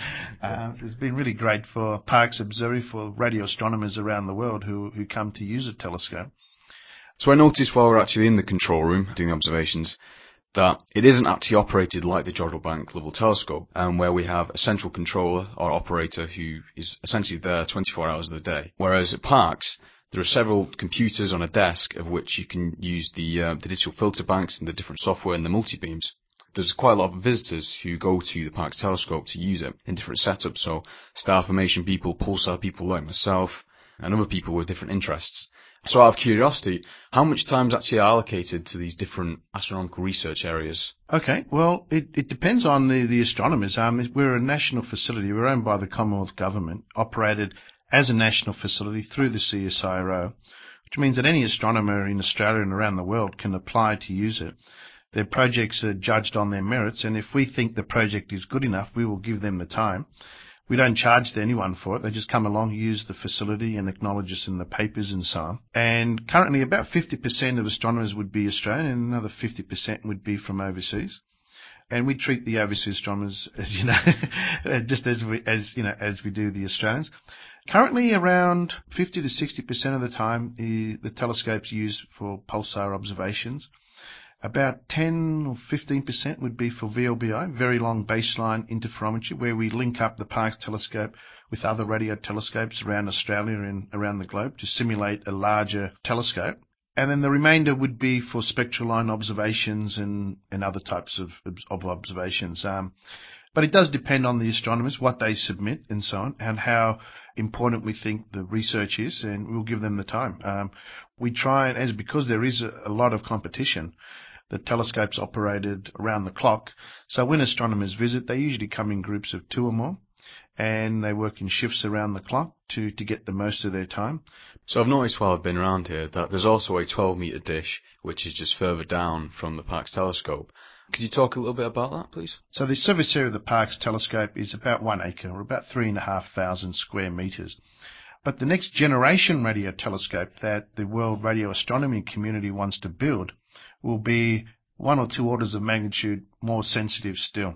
H: uh, it's been really great for Parkes Observatory, for radio astronomers around the world who who come to use a telescope.
F: So I noticed while we're actually in the control room doing the observations that it isn't actually operated like the Jodrell Bank Global Telescope, um, where we have a central controller or operator who is essentially there twenty-four hours of the day. Whereas at Parkes, there are several computers on a desk of which you can use the, uh, the digital filter banks and the different software and the multi-beams. There's quite a lot of visitors who go to the Parkes Telescope to use it in different setups, so star formation people, pulsar people like myself, and other people with different interests. So out of curiosity, how much time is actually allocated to these different astronomical research areas?
H: Okay, well, it, it depends on the, the astronomers. Um, we're a national facility. We're owned by the Commonwealth Government, operated as a national facility through the C S I R O, which means that any astronomer in Australia and around the world can apply to use it. Their projects are judged on their merits, and if we think the project is good enough, we will give them the time. We don't charge to anyone for it. They just come along, use the facility and acknowledge us in the papers and so on. And currently about fifty percent of astronomers would be Australian and another fifty percent would be from overseas. And we treat the overseas astronomers as, you know, just as we, as, you know, as we do the Australians. Currently around fifty to sixty percent of the time, the, the telescope's used for pulsar observations. About ten or fifteen percent would be for V L B I, very long baseline interferometry, where we link up the Parkes telescope with other radio telescopes around Australia and around the globe to simulate a larger telescope. And then the remainder would be for spectral line observations and, and other types of, of observations. Um, but it does depend on the astronomers, what they submit and so on, and how important we think the research is, and we'll give them the time. Um, we try, and as because there is a, a lot of competition, the telescope's operated around the clock. So when astronomers visit, they usually come in groups of two or more, and they work in shifts around the clock to, to get the most of their time.
F: So I've noticed while I've been around here that there's also a twelve metre dish, which is just further down from the Parkes telescope. Could you talk a little bit about that, please?
H: So the surface area of the Parkes telescope is about one acre, or about three and a half thousand square metres. But the next generation radio telescope that the world radio astronomy community wants to build will be one or two orders of magnitude more sensitive still.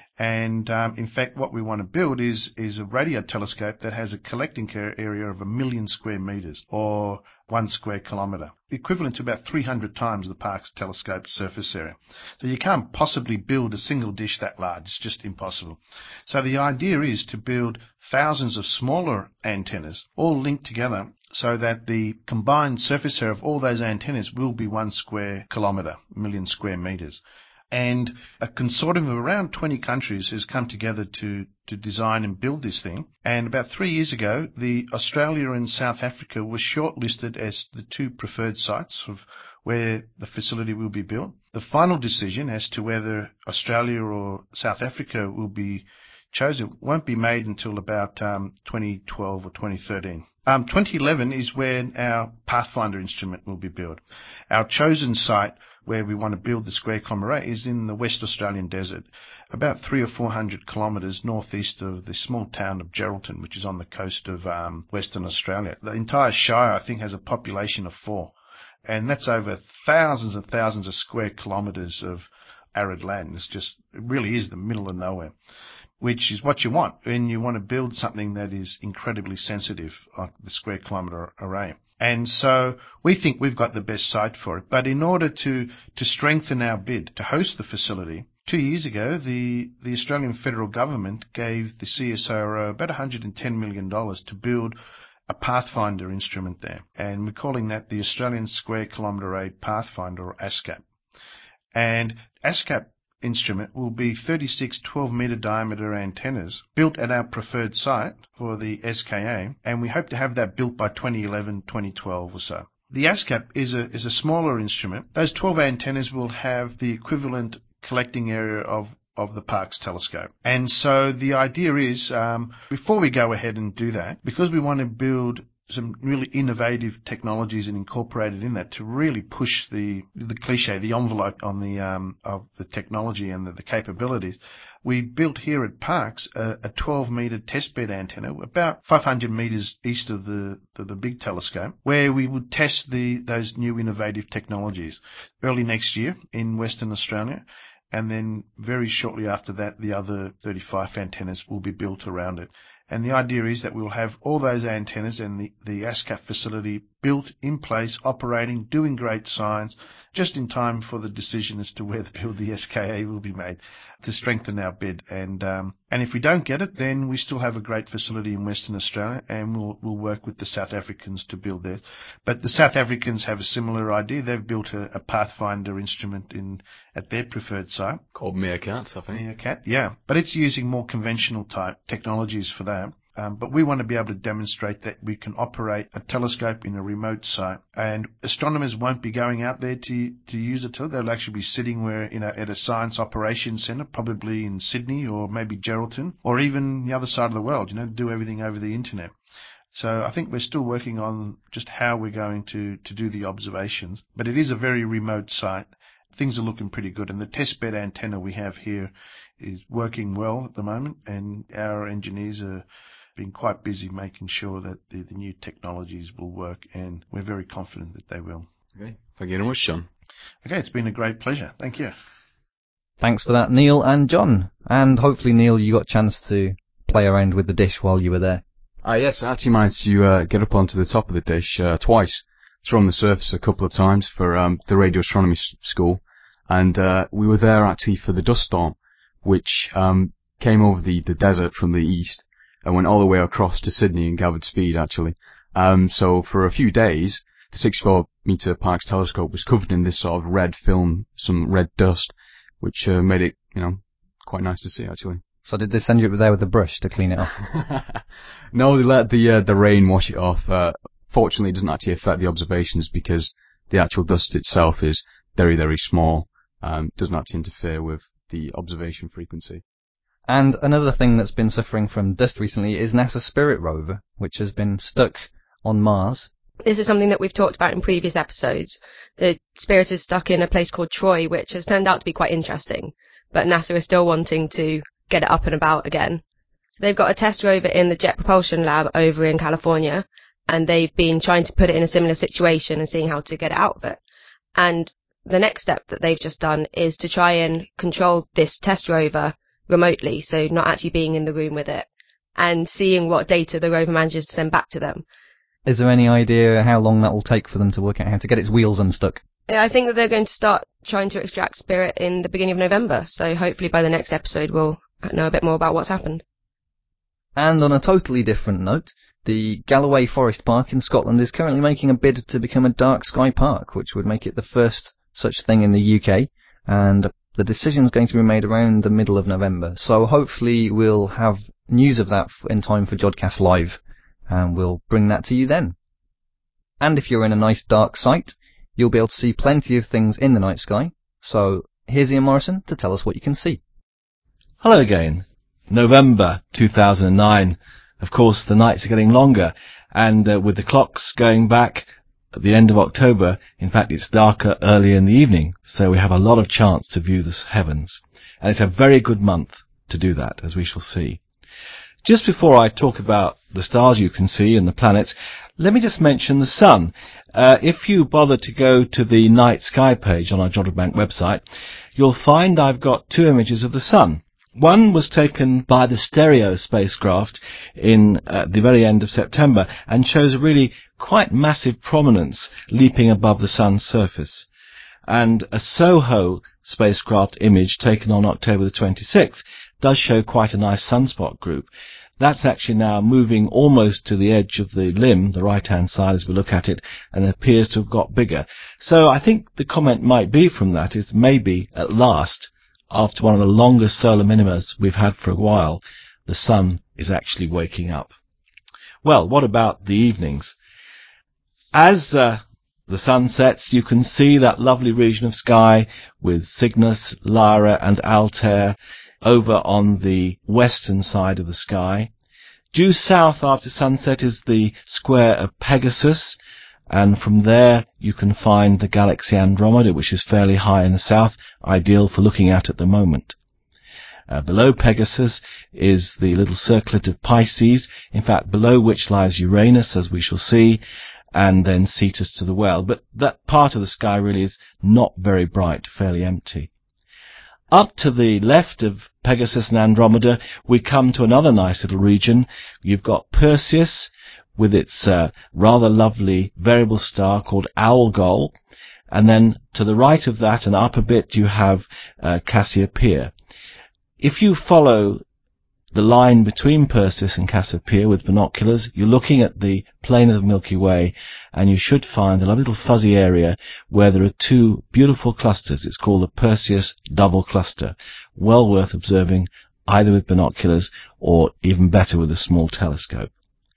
H: And um, in fact, what we want to build is is a radio telescope that has a collecting area of a million square metres, or one square kilometre, equivalent to about three hundred times the Parkes telescope's surface area. So you can't possibly build a single dish that large. It's just impossible. So the idea is to build thousands of smaller antennas, all linked together, so that the combined surface area of all those antennas will be one square kilometre, a million square metres. And a consortium of around twenty countries has come together to, to design and build this thing. And about three years ago, the Australia and South Africa were shortlisted as the two preferred sites of where the facility will be built. The final decision as to whether Australia or South Africa will be chosen won't be made until about um, twenty twelve or twenty thirteen. Um, twenty eleven is when our Pathfinder instrument will be built. Our chosen site where we want to build the square kilometre array is in the West Australian desert, about three or four hundred kilometres northeast of the small town of Geraldton, which is on the coast of um, Western Australia. The entire Shire, I think, has a population of four, and that's over thousands and thousands of square kilometres of arid land. It's just, it really is the middle of nowhere, which is what you want when you want to build something that is incredibly sensitive, like the square kilometre array. And so we think we've got the best site for it. But in order to, to strengthen our bid to host the facility, two years ago, the, the Australian federal government gave the C S I R O about one hundred ten million dollars to build a Pathfinder instrument there. And we're calling that the Australian Square Kilometre Array Pathfinder, or ASCAP. And ASCAP instrument will be thirty-six twelve metre diameter antennas built at our preferred site for the S K A, and we hope to have that built by twenty eleven, twenty twelve or so. The ASCAP is a is a smaller instrument. Those twelve antennas will have the equivalent collecting area of of the Parkes telescope. And so the idea is, um, before we go ahead and do that, because we want to build some really innovative technologies and incorporated in that to really push the the cliche, the envelope on the um, of the technology and the, the capabilities. We built here at Parkes a, a twelve metre testbed antenna, about five hundred metres east of the, the, the big telescope, where we would test the those new innovative technologies early next year in Western Australia. And then very shortly after that, the other thirty-five antennas will be built around it. And the idea is that we'll have all those antennas and the, the ASCAP facility built in place, operating, doing great science, just in time for the decision as to where the build the S K A will be made to strengthen our bid. And um, and if we don't get it, then we still have a great facility in Western Australia, and we'll we'll work with the South Africans to build theirs. But the South Africans have a similar idea. They've built a, a Pathfinder instrument in at their preferred site
F: called Meerkat, I think.
H: Meerkat, yeah, but it's using more conventional type technologies for that. Um, but we want to be able to demonstrate that we can operate a telescope in a remote site, and astronomers won't be going out there to to use it. They'll actually be sitting where, you know, at a science operations centre, probably in Sydney or maybe Geraldton, or even the other side of the world. You know, do everything over the internet. So I think we're still working on just how we're going to to do the observations, but it is a very remote site. Things are looking pretty good, and the testbed antenna we have here is working well at the moment, and our engineers are been quite busy making sure that the, the new technologies will work, and we're very confident that they will.
F: Okay. Thank you very much, John.
H: Okay, it's been a great pleasure. Thank you.
D: Thanks for that, Neil and John. And hopefully, Neil, you got a chance to play around with the dish while you were there.
F: Ah, yes, I actually managed to uh, get up onto the top of the dish uh, twice. Thrown on the surface a couple of times for um, the radio astronomy s- school, and uh, we were there actually for the dust storm, which um, came over the, the desert from the east and went all the way across to Sydney and gathered speed, actually. Um, so for a few days, the sixty-four metre Parkes telescope was covered in this sort of red film, some red dust, which uh, made it, you know, quite nice to see, actually.
D: So did they send you up there with a brush to clean it off?
F: No, they let the uh, the rain wash it off. Uh, fortunately, it doesn't actually affect the observations because the actual dust itself is very, very small. Um, doesn't actually interfere with the observation frequency.
D: And another thing that's been suffering from dust recently is NASA Spirit rover, which has been stuck on Mars.
G: This is something that we've talked about in previous episodes. The Spirit is stuck in a place called Troy, which has turned out to be quite interesting, but NASA is still wanting to get it up and about again. So they've got a test rover in the Jet Propulsion Lab over in California, and they've been trying to put it in a similar situation and seeing how to get it out of it. And the next step that they've just done is to try and control this test rover remotely, so not actually being in the room with it, and seeing what data the rover manages to send back to them.
D: Is there any idea how long that will take for them to work out how to get its wheels unstuck?
G: I think that they're going to start trying to extract Spirit in the beginning of November, so hopefully by the next episode we'll know a bit more about what's happened.
D: And on a totally different note, the Galloway Forest Park in Scotland is currently making a bid to become a dark sky park, which would make it the first such thing in the U K, and the decision's going to be made around the middle of November, so hopefully we'll have news of that in time for Jodcast Live, and we'll bring that to you then. And if you're in a nice dark site, you'll be able to see plenty of things in the night sky, so here's Ian Morrison to tell us what you can see.
I: Hello again. November two thousand nine. Of course, the nights are getting longer, and uh, with the clocks going back at the end of October, in fact, it's darker early in the evening, so we have a lot of chance to view the heavens. And it's a very good month to do that, as we shall see. Just before I talk about the stars you can see and the planets, let me just mention the sun. Uh, if you bother to go to the night sky page on our Jodrell Bank website, you'll find I've got two images of the sun. One was taken by the Stereo spacecraft in uh, the very end of September and shows a really quite massive prominence leaping above the sun's surface. And a SOHO spacecraft image taken on October the twenty-sixth does show quite a nice sunspot group. That's actually now moving almost to the edge of the limb, the right-hand side as we look at it, and appears to have got bigger. So I think the comment might be from that is maybe, at last, after one of the longest solar minimas we've had for a while, the sun is actually waking up. Well, what about the evenings? As uh, the sun sets, you can see that lovely region of sky with Cygnus, Lyra and Altair over on the western side of the sky. Due south after sunset is the square of Pegasus, and from there you can find the galaxy Andromeda, which is fairly high in the south, ideal for looking at at the moment. Uh, below Pegasus is the little circlet of Pisces, in fact below which lies Uranus, as we shall see, and then Cetus to the well. But that part of the sky really is not very bright, fairly empty. Up to the left of Pegasus and Andromeda, we come to another nice little region. You've got Perseus, with its uh, rather lovely variable star called Algol, and then to the right of that and up a bit you have uh, Cassiopeia. If you follow the line between Perseus and Cassiopeia with binoculars, you're looking at the plane of the Milky Way, and you should find a little fuzzy area where there are two beautiful clusters. It's called the Perseus double cluster. Well worth observing either with binoculars or even better with a small telescope.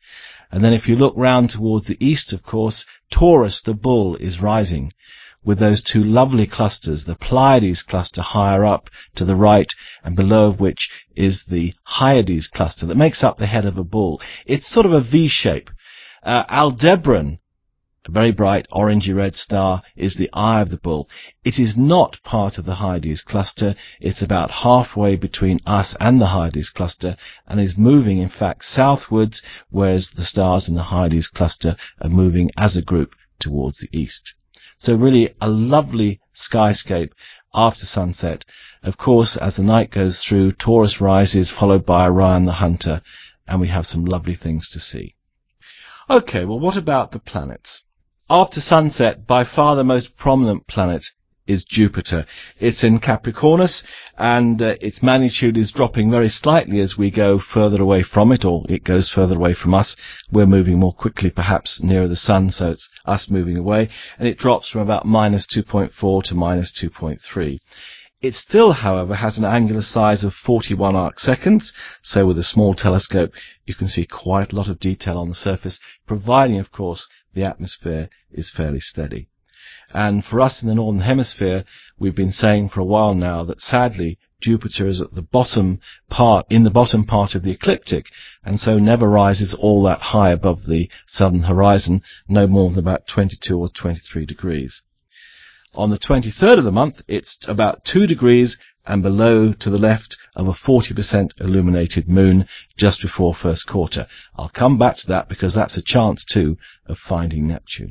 I: And then if you look round towards the east, of course, Taurus the bull is rising, with those two lovely clusters, the Pleiades cluster higher up to the right, and below of which is the Hyades cluster that makes up the head of a bull. It's sort of a V shape. Uh, Aldebaran, a very bright orangey red star, is the eye of the bull. It is not part of the Hyades cluster. It's about halfway between us and the Hyades cluster, and is moving, in fact, southwards, whereas the stars in the Hyades cluster are moving as a group towards the east. So really a lovely skyscape after sunset. Of course, as the night goes through, Taurus rises, followed by Orion the Hunter, and we have some lovely things to see. Okay, well, what about the planets? After sunset, by far the most prominent planet is Jupiter. It's in Capricornus, and uh, its magnitude is dropping very slightly as we go further away from it, or it goes further away from us. We're moving more quickly, perhaps, nearer the sun, so it's us moving away, and it drops from about minus two point four to minus two point three. It still, however, has an angular size of forty-one arc seconds, so with a small telescope you can see quite a lot of detail on the surface, providing, of course, the atmosphere is fairly steady. And for us in the Northern Hemisphere, we've been saying for a while now that sadly Jupiter is at the bottom part, in the bottom part of the ecliptic, and so never rises all that high above the southern horizon, no more than about twenty-two or twenty-three degrees. On the twenty-third of the month, it's about two degrees and below to the left of a forty percent illuminated moon just before first quarter. I'll come back to that because that's a chance too of finding Neptune.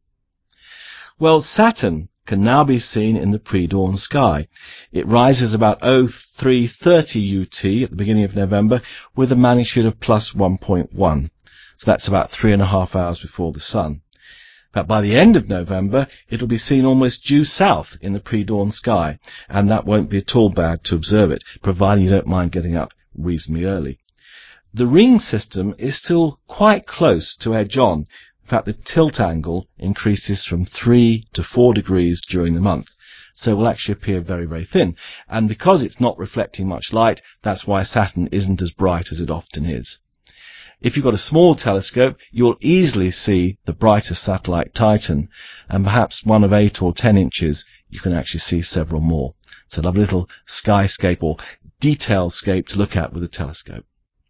I: Well, Saturn can now be seen in the pre-dawn sky. It rises about oh three thirty U T at the beginning of November with a magnitude of plus one point one. So that's about three and a half hours before the sun. But by the end of November, it'll be seen almost due south in the pre-dawn sky, and that won't be at all bad to observe it, providing you don't mind getting up reasonably early. The ring system is still quite close to edge on. In fact, the tilt angle increases from three to four degrees during the month, so it will actually appear very, very thin. And because it's not reflecting much light, that's why Saturn isn't as bright as it often is. If you've got a small telescope, you'll easily see the brightest satellite, Titan, and perhaps one of eight or ten inches, you can actually see several more. It's a lovely little skyscape or detailed scape to look at with a telescope.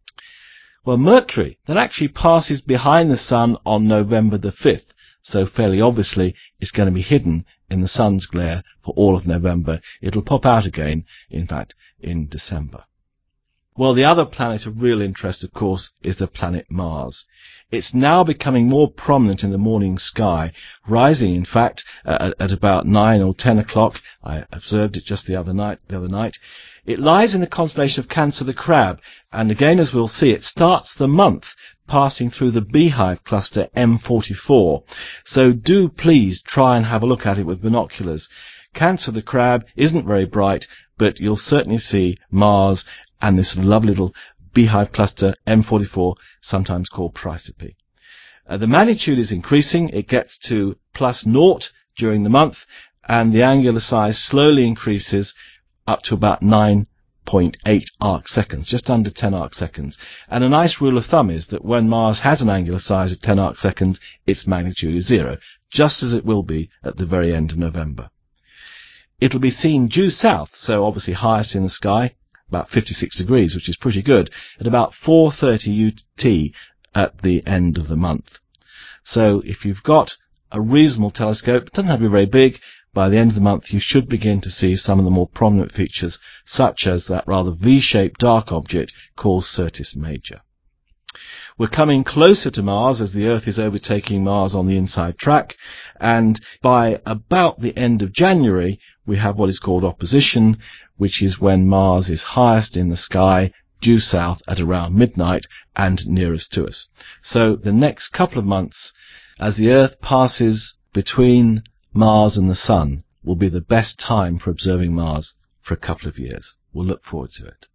I: Well, Mercury, that actually passes behind the sun on November the fifth, so fairly obviously it's going to be hidden in the sun's glare for all of November. It'll pop out again, in fact, in December. Well, the other planet of real interest, of course, is the planet Mars. It's now becoming more prominent in the morning sky, rising, in fact, at, at about nine or ten o'clock. I observed it just the other night. The other night. It lies in the constellation of Cancer the Crab, and again, as we'll see, it starts the month passing through the Beehive cluster M forty-four. So do please try and have a look at it with binoculars. Cancer the Crab isn't very bright, but you'll certainly see Mars and this lovely little Beehive cluster M forty-four, sometimes called Chrysope. Uh, the magnitude is increasing. It gets to plus naught during the month, and the angular size slowly increases up to about nine point eight arc seconds, just under ten arc seconds. And a nice rule of thumb is that when Mars has an angular size of ten arc seconds, its magnitude is zero, just as it will be at the very end of November. It'll be seen due south, so obviously highest in the sky, about fifty-six degrees, which is pretty good, at about four thirty U T at the end of the month. So if you've got a reasonable telescope, it doesn't have to be very big, by the end of the month you should begin to see some of the more prominent features, such as that rather V-shaped dark object called Syrtis Major. We're coming closer to Mars as the Earth is overtaking Mars on the inside track, and by about the end of January we have what is called opposition, which is when Mars is highest in the sky, due south at around midnight and nearest to us. So the next couple of months, as the Earth passes between Mars and the Sun, will be the best time for observing Mars for a couple of years. We'll look forward to it.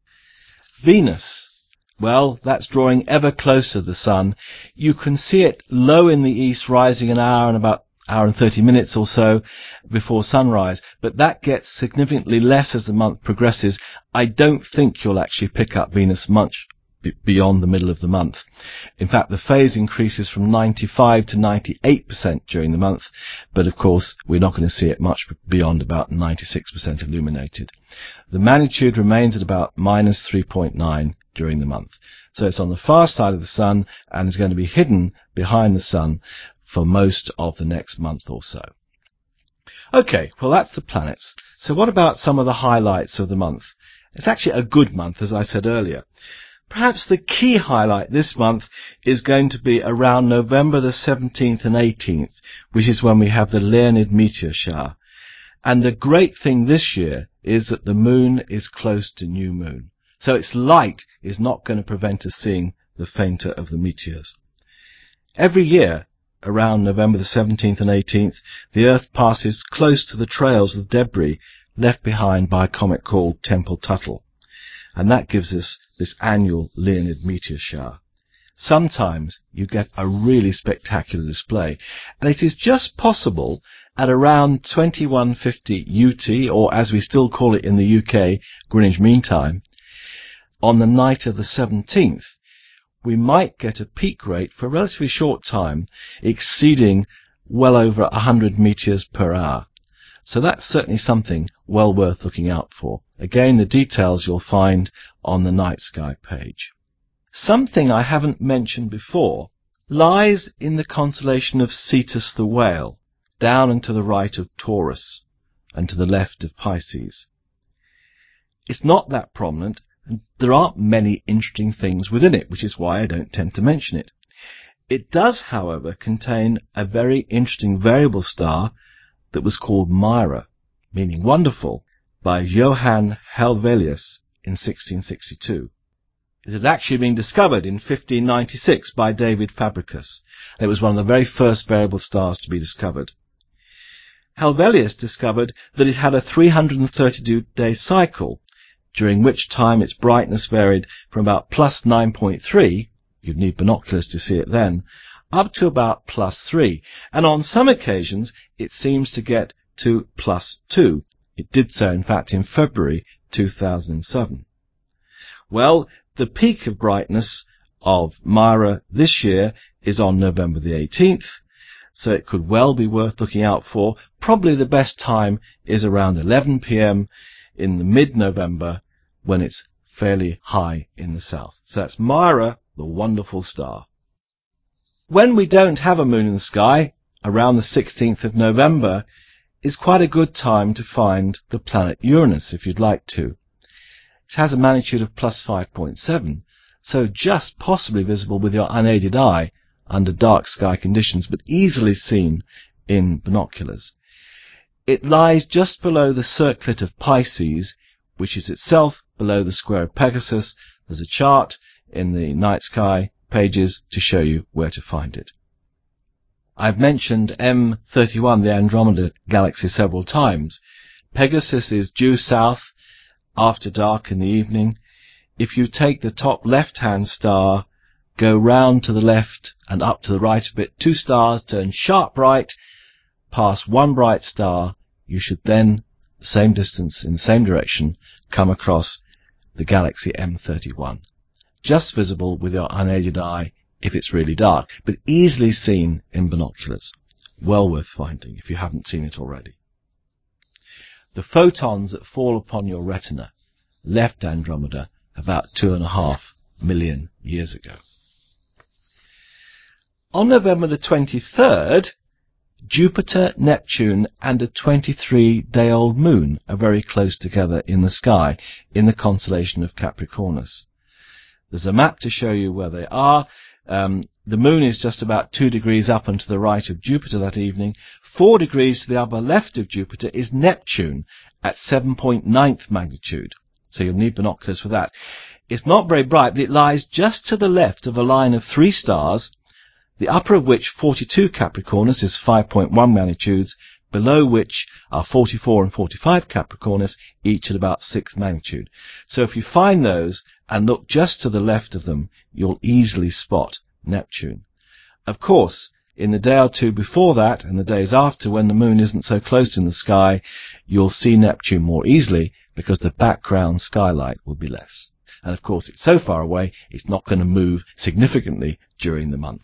I: Venus. Well, that's drawing ever closer to the Sun. You can see it low in the east, rising an hour and about hour and thirty minutes or so before sunrise, but that gets significantly less as the month progresses. I don't think you'll actually pick up Venus much b- beyond the middle of the month. In fact, the phase increases from ninety-five to ninety-eight percent during the month, but of course we're not going to see it much beyond about ninety-six percent illuminated. The magnitude remains at about minus three point nine during the month. So it's on the far side of the Sun and is going to be hidden behind the Sun for most of the next month or so. Okay, well that's the planets. So what about some of the highlights of the month? It's actually a good month, as I said earlier. Perhaps the key highlight this month is going to be around November the seventeenth and eighteenth, which is when we have the Leonid meteor shower. And the great thing this year is that the moon is close to new moon. So its light is not going to prevent us seeing the fainter of the meteors. Every year, around November the seventeenth and eighteenth, the Earth passes close to the trails of debris left behind by a comet called Tempel-Tuttle. And that gives us this annual Leonid meteor shower. Sometimes you get a really spectacular display, and it is just possible at around twenty-one fifty U T, or as we still call it in the U K, Greenwich Mean Time, on the night of the seventeenth, we might get a peak rate for a relatively short time exceeding well over one hundred meteors per hour. So that's certainly something well worth looking out for. Again, the details you'll find on the Night Sky page. Something I haven't mentioned before lies in the constellation of Cetus the Whale, down and to the right of Taurus and to the left of Pisces. It's not that prominent, and there aren't many interesting things within it, which is why I don't tend to mention it. It does, however, contain a very interesting variable star that was called Mira, meaning wonderful, by Johann Helvelius in sixteen sixty-two. It had actually been discovered in fifteen ninety-six by David Fabricius. It was one of the very first variable stars to be discovered. Helvelius discovered that it had a three hundred thirty-two day cycle, during which time its brightness varied from about plus nine point three, you'd need binoculars to see it then, up to about plus three, and on some occasions it seems to get to plus two. It did so, in fact, in February two thousand seven. Well, the peak of brightness of Mira this year is on November the eighteenth, so it could well be worth looking out for. Probably the best time is around eleven p m in the mid-November, when it's fairly high in the south. So that's Mira, the wonderful star. When we don't have a moon in the sky, around the sixteenth of November, is quite a good time to find the planet Uranus, if you'd like to. It has a magnitude of plus five point seven, so just possibly visible with your unaided eye under dark sky conditions, but easily seen in binoculars. It lies just below the circlet of Pisces, which is itself below the square of Pegasus. There's a chart in the Night Sky pages to show you where to find it. I've mentioned M thirty-one, the Andromeda Galaxy, several times. Pegasus is due south after dark in the evening. If you take the top left-hand star, go round to the left and up to the right a bit, two stars turn sharp right, past one bright star, you should then, the same distance in the same direction, come across the galaxy M thirty-one. Just visible with your unaided eye if it's really dark, but easily seen in binoculars. Well worth finding if you haven't seen it already. The photons that fall upon your retina left Andromeda about two and a half million years ago. On November the twenty-third, Jupiter, Neptune and a twenty-three day old moon are very close together in the sky in the constellation of Capricornus. There's a map to show you where they are. Um, the moon is just about two degrees up and to the right of Jupiter that evening. Four degrees to the upper left of Jupiter is Neptune at seven point nine magnitude. So you'll need binoculars for that. It's not very bright, but it lies just to the left of a line of three stars, the upper of which, forty-two Capricornus, is five point one magnitudes, below which are forty-four and forty-five Capricornus, each at about six magnitude. So if you find those and look just to the left of them, you'll easily spot Neptune. Of course, in the day or two before that and the days after, when the moon isn't so close in the sky, you'll see Neptune more easily because the background skylight will be less. And of course, it's so far away, it's not going to move significantly during the month.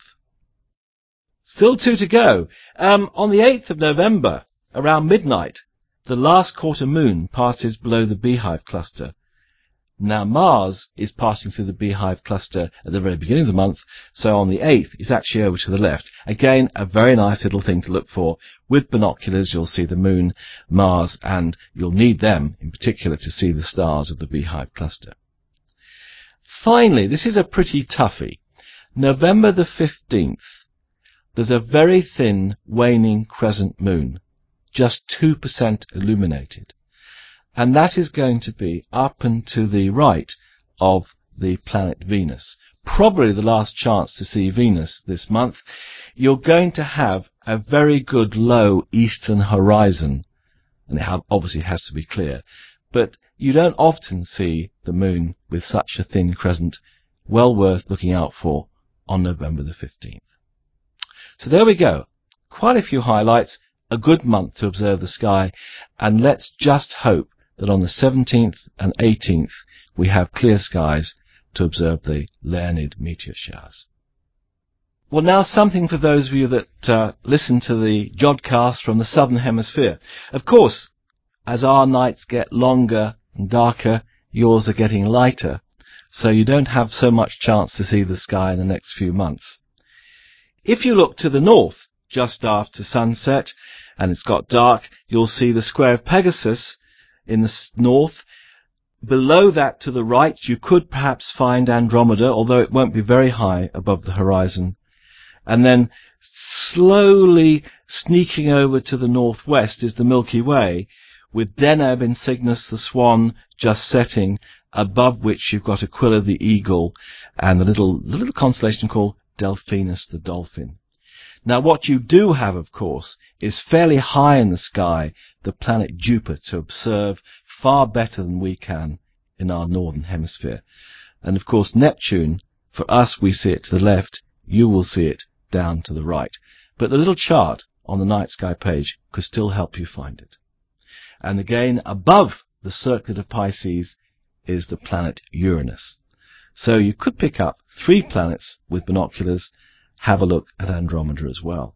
I: Still two to go. Um, on the eighth of November, around midnight, the last quarter moon passes below the Beehive cluster. Now Mars is passing through the Beehive cluster at the very beginning of the month, so on the eighth it's actually over to the left. Again, a very nice little thing to look for. With binoculars you'll see the moon, Mars, and you'll need them in particular to see the stars of the Beehive cluster. Finally, this is a pretty toughie. November the fifteenth. There's a very thin, waning crescent moon, just two percent illuminated. And that is going to be up and to the right of the planet Venus. Probably the last chance to see Venus this month. You're going to have a very good low eastern horizon, and it have, obviously has to be clear. But you don't often see the moon with such a thin crescent. Well worth looking out for on November the fifteenth. So there we go. Quite a few highlights, a good month to observe the sky, and let's just hope that on the seventeenth and eighteenth we have clear skies to observe the Leonid meteor showers. Well, now something for those of you that uh, listen to the Jodcast from the Southern Hemisphere. Of course, as our nights get longer and darker, yours are getting lighter, so you don't have so much chance to see the sky in the next few months. If you look to the north, just after sunset, and it's got dark, you'll see the square of Pegasus in the north. Below that to the right, you could perhaps find Andromeda, although it won't be very high above the horizon. And then slowly sneaking over to the northwest is the Milky Way, with Deneb in Cygnus the Swan just setting, above which you've got Aquila the Eagle and the little, the little constellation called Delphinus the Dolphin. Now what you do have, of course, is fairly high in the sky the planet Jupiter to observe far better than we can in our northern hemisphere. And of course Neptune, for us we see it to the left, you will see it down to the right. But the little chart on the night sky page could still help you find it. And again, above the circlet of Pisces is the planet Uranus. So you could pick up three planets with binoculars, have a look at Andromeda as well.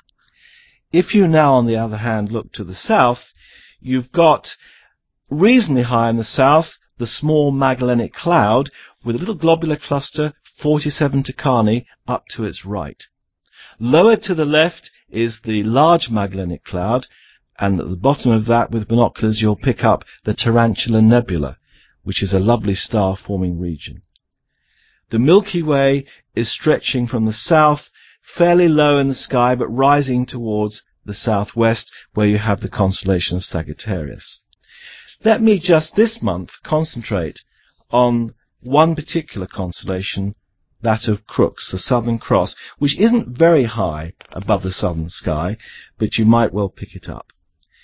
I: If you now, on the other hand, look to the south, you've got reasonably high in the south the small Magellanic Cloud with a little globular cluster, forty-seven Tucani, up to its right. Lower to the left is the large Magellanic Cloud, and at the bottom of that, with binoculars, you'll pick up the Tarantula Nebula, which is a lovely star-forming region. The Milky Way is stretching from the south, fairly low in the sky, but rising towards the southwest, where you have the constellation of Sagittarius. Let me just this month concentrate on one particular constellation, that of Crux, the Southern Cross, which isn't very high above the southern sky, but you might well pick it up.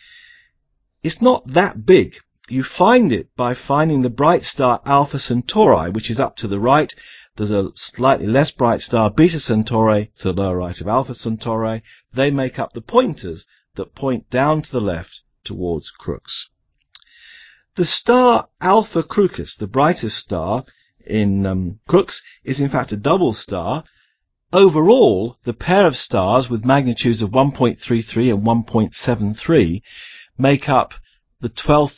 I: It's not that big. You find it by finding the bright star Alpha Centauri, which is up to the right. There's a slightly less bright star Beta Centauri to the lower right of Alpha Centauri. They make up the pointers that point down to the left towards Crux. The star Alpha Crucis, the brightest star in um, Crux, is in fact a double star. Overall, the pair of stars with magnitudes of one point three three and one point seven three make up the twelfth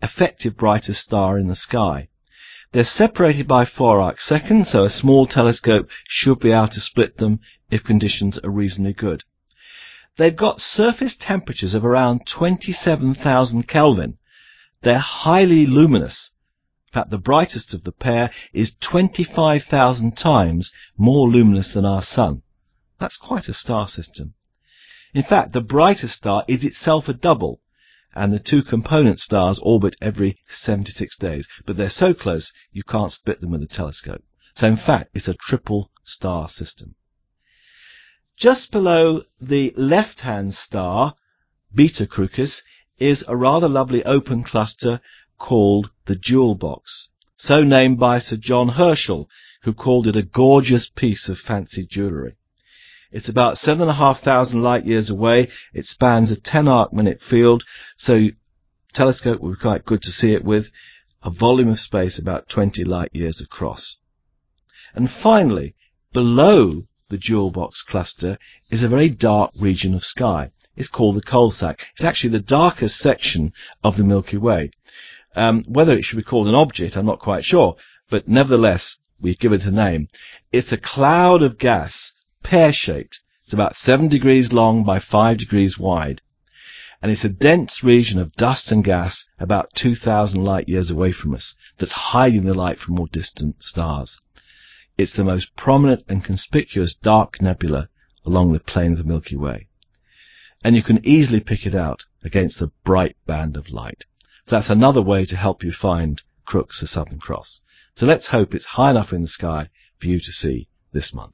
I: effective brightest star in the sky. They're separated by four arc seconds, so a small telescope should be able to split them if conditions are reasonably good. They've got surface temperatures of around twenty-seven thousand Kelvin. They're highly luminous. In fact, the brightest of the pair is twenty-five thousand times more luminous than our Sun. That's quite a star system. In fact, the brightest star is itself a double, and the two component stars orbit every seventy-six days, but they're so close you can't split them with a telescope. So in fact, it's a triple star system. Just below the left-hand star, Beta Crucis, is a rather lovely open cluster called the Jewel Box, so named by Sir John Herschel, who called it a gorgeous piece of fancy jewellery. It's about seven and a half thousand light years away. It spans a ten arc minute field, so a telescope would be quite good to see it with. A volume of space about twenty light years across. And finally, below the Jewel Box cluster is a very dark region of sky. It's called the Coal Sack. It's actually the darkest section of the Milky Way. Um, whether it should be called an object, I'm not quite sure, but nevertheless, we give it a name. It's a cloud of gas, pear-shaped. It's about seven degrees long by five degrees wide. And it's a dense region of dust and gas about two thousand light years away from us that's hiding the light from more distant stars. It's the most prominent and conspicuous dark nebula along the plane of the Milky Way. And you can easily pick it out against the bright band of light. So that's another way to help you find Crux, the Southern Cross. So let's hope it's high enough in the sky for you to see this month.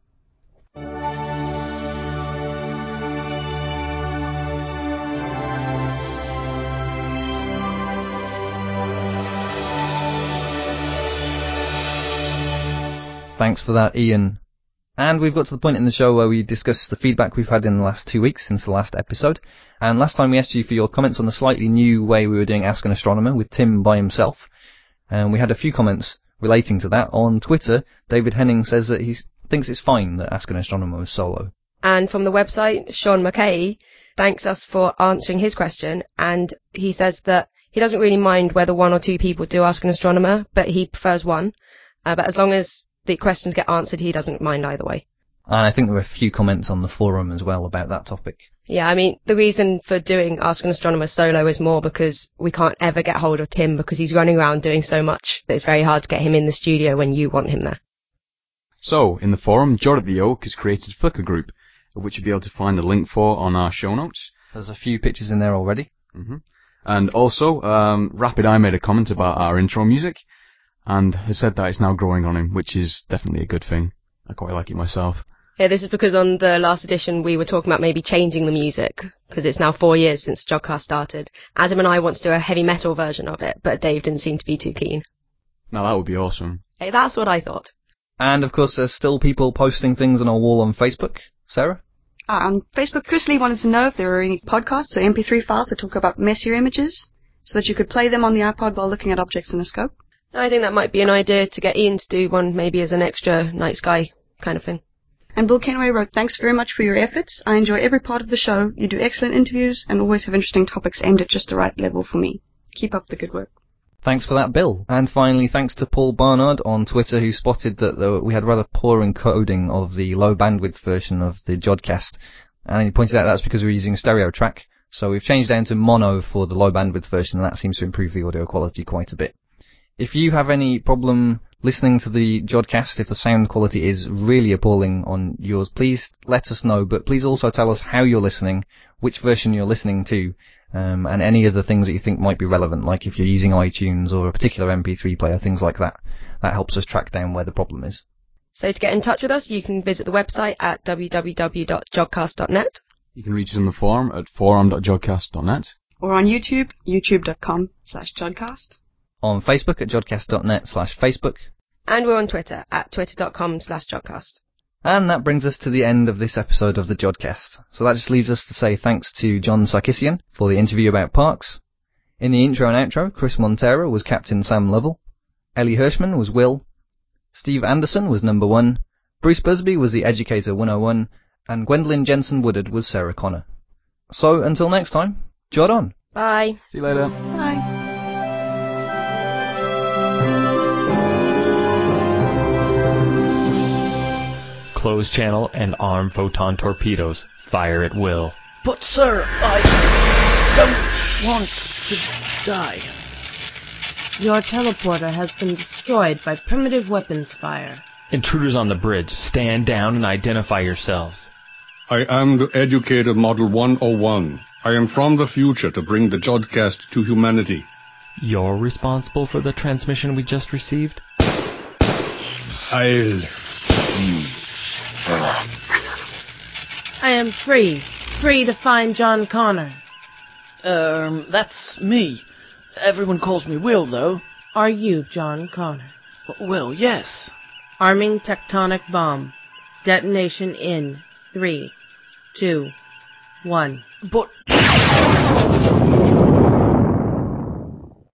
D: Thanks for that, Ian. And we've got to the point in the show where we discuss the feedback we've had in the last two weeks since the last episode. And last time we asked you for your comments on the slightly new way we were doing Ask an Astronomer with Tim by himself. And we had a few comments relating to that. On Twitter, David Henning says that he thinks it's fine that Ask an Astronomer was solo.
G: And from the website, Sean McKay thanks us for answering his question. And he says that he doesn't really mind whether one or two people do Ask an Astronomer, but he prefers one. Uh, but as long as the questions get answered, he doesn't mind either way.
D: And I think there were a few comments on the forum as well about that topic.
G: Yeah, I mean, the reason for doing Ask an Astronomer solo is more because we can't ever get hold of Tim because he's running around doing so much that it's very hard to get him in the studio when you want him there.
F: So, in the forum, Jod at the Oak has created a Flickr group, which you'll be able to find a link for on our show notes.
D: There's a few pictures in there already.
F: Mm-hmm. And also, um, Rapid Eye made a comment about our intro music, and has said that it's now growing on him, which is definitely a good thing. I quite like it myself.
G: Yeah, this is because on the last edition we were talking about maybe changing the music, because it's now four years since Jodcast started. Adam and I want to do a heavy metal version of it, but Dave didn't seem to be too keen.
F: Now that would be awesome.
G: Hey, that's what I thought.
D: And of course there's still people posting things on our wall on Facebook. Sarah?
J: Uh, on Facebook, Chris Lee wanted to know if there were any podcasts or M P three files that talk about messier images, so that you could play them on the iPod while looking at objects in a scope.
G: I think that might be an idea to get Ian to do one, maybe as an extra night sky kind of thing.
J: And Bill Kenway wrote, thanks very much for your efforts. I enjoy every part of the show. You do excellent interviews and always have interesting topics aimed at just the right level for me. Keep up the good work.
D: Thanks for that, Bill. And finally, thanks to Paul Barnard on Twitter, who spotted that we had rather poor encoding of the low bandwidth version of the Jodcast. And he pointed out that's because we're using a stereo track. So we've changed down to mono for the low bandwidth version, and that seems to improve the audio quality quite a bit. If you have any problem listening to the Jodcast, if the sound quality is really appalling on yours, please let us know, but please also tell us how you're listening, which version you're listening to, um, and any other things that you think might be relevant, like if you're using iTunes or a particular M P three player, things like that. That helps us track down where the problem is.
G: So to get in touch with us, you can visit the website at w w w dot jodcast dot net.
F: You can reach us on the forum at forum dot jodcast dot net.
J: Or on YouTube, youtube.com slash jodcast.
D: On Facebook at jodcast.net slash Facebook.
G: And we're on Twitter at twitter.com slash jodcast.
D: And that brings us to the end of this episode of the Jodcast. So that just leaves us to say thanks to John Sarkisian for the interview about parks. In the intro and outro, Chris Montero was Captain Sam Lovell. Ellie Hirschman was Will. Steve Anderson was Number One. Bruce Busby was the Educator one oh one. And Gwendolyn Jensen Woodard was Sarah Connor. So until next time, Jod on.
G: Bye.
F: See you later.
J: Bye.
K: closed channel and arm photon torpedoes. Fire at will.
A: But, sir, I don't want to die.
L: Your teleporter has been destroyed by primitive weapons fire.
K: Intruders on the bridge, stand down and identify yourselves.
M: I am the Educator Model one oh one. I am from the future to bring the Jodcast to humanity.
K: You're responsible for the transmission we just received?
M: I'll...
L: I am free. Free to find John Connor.
A: Um, that's me. Everyone calls me Will, though.
L: Are you John Connor?
A: Will, yes.
L: Arming tectonic bomb. Detonation in three, two, one.
A: But...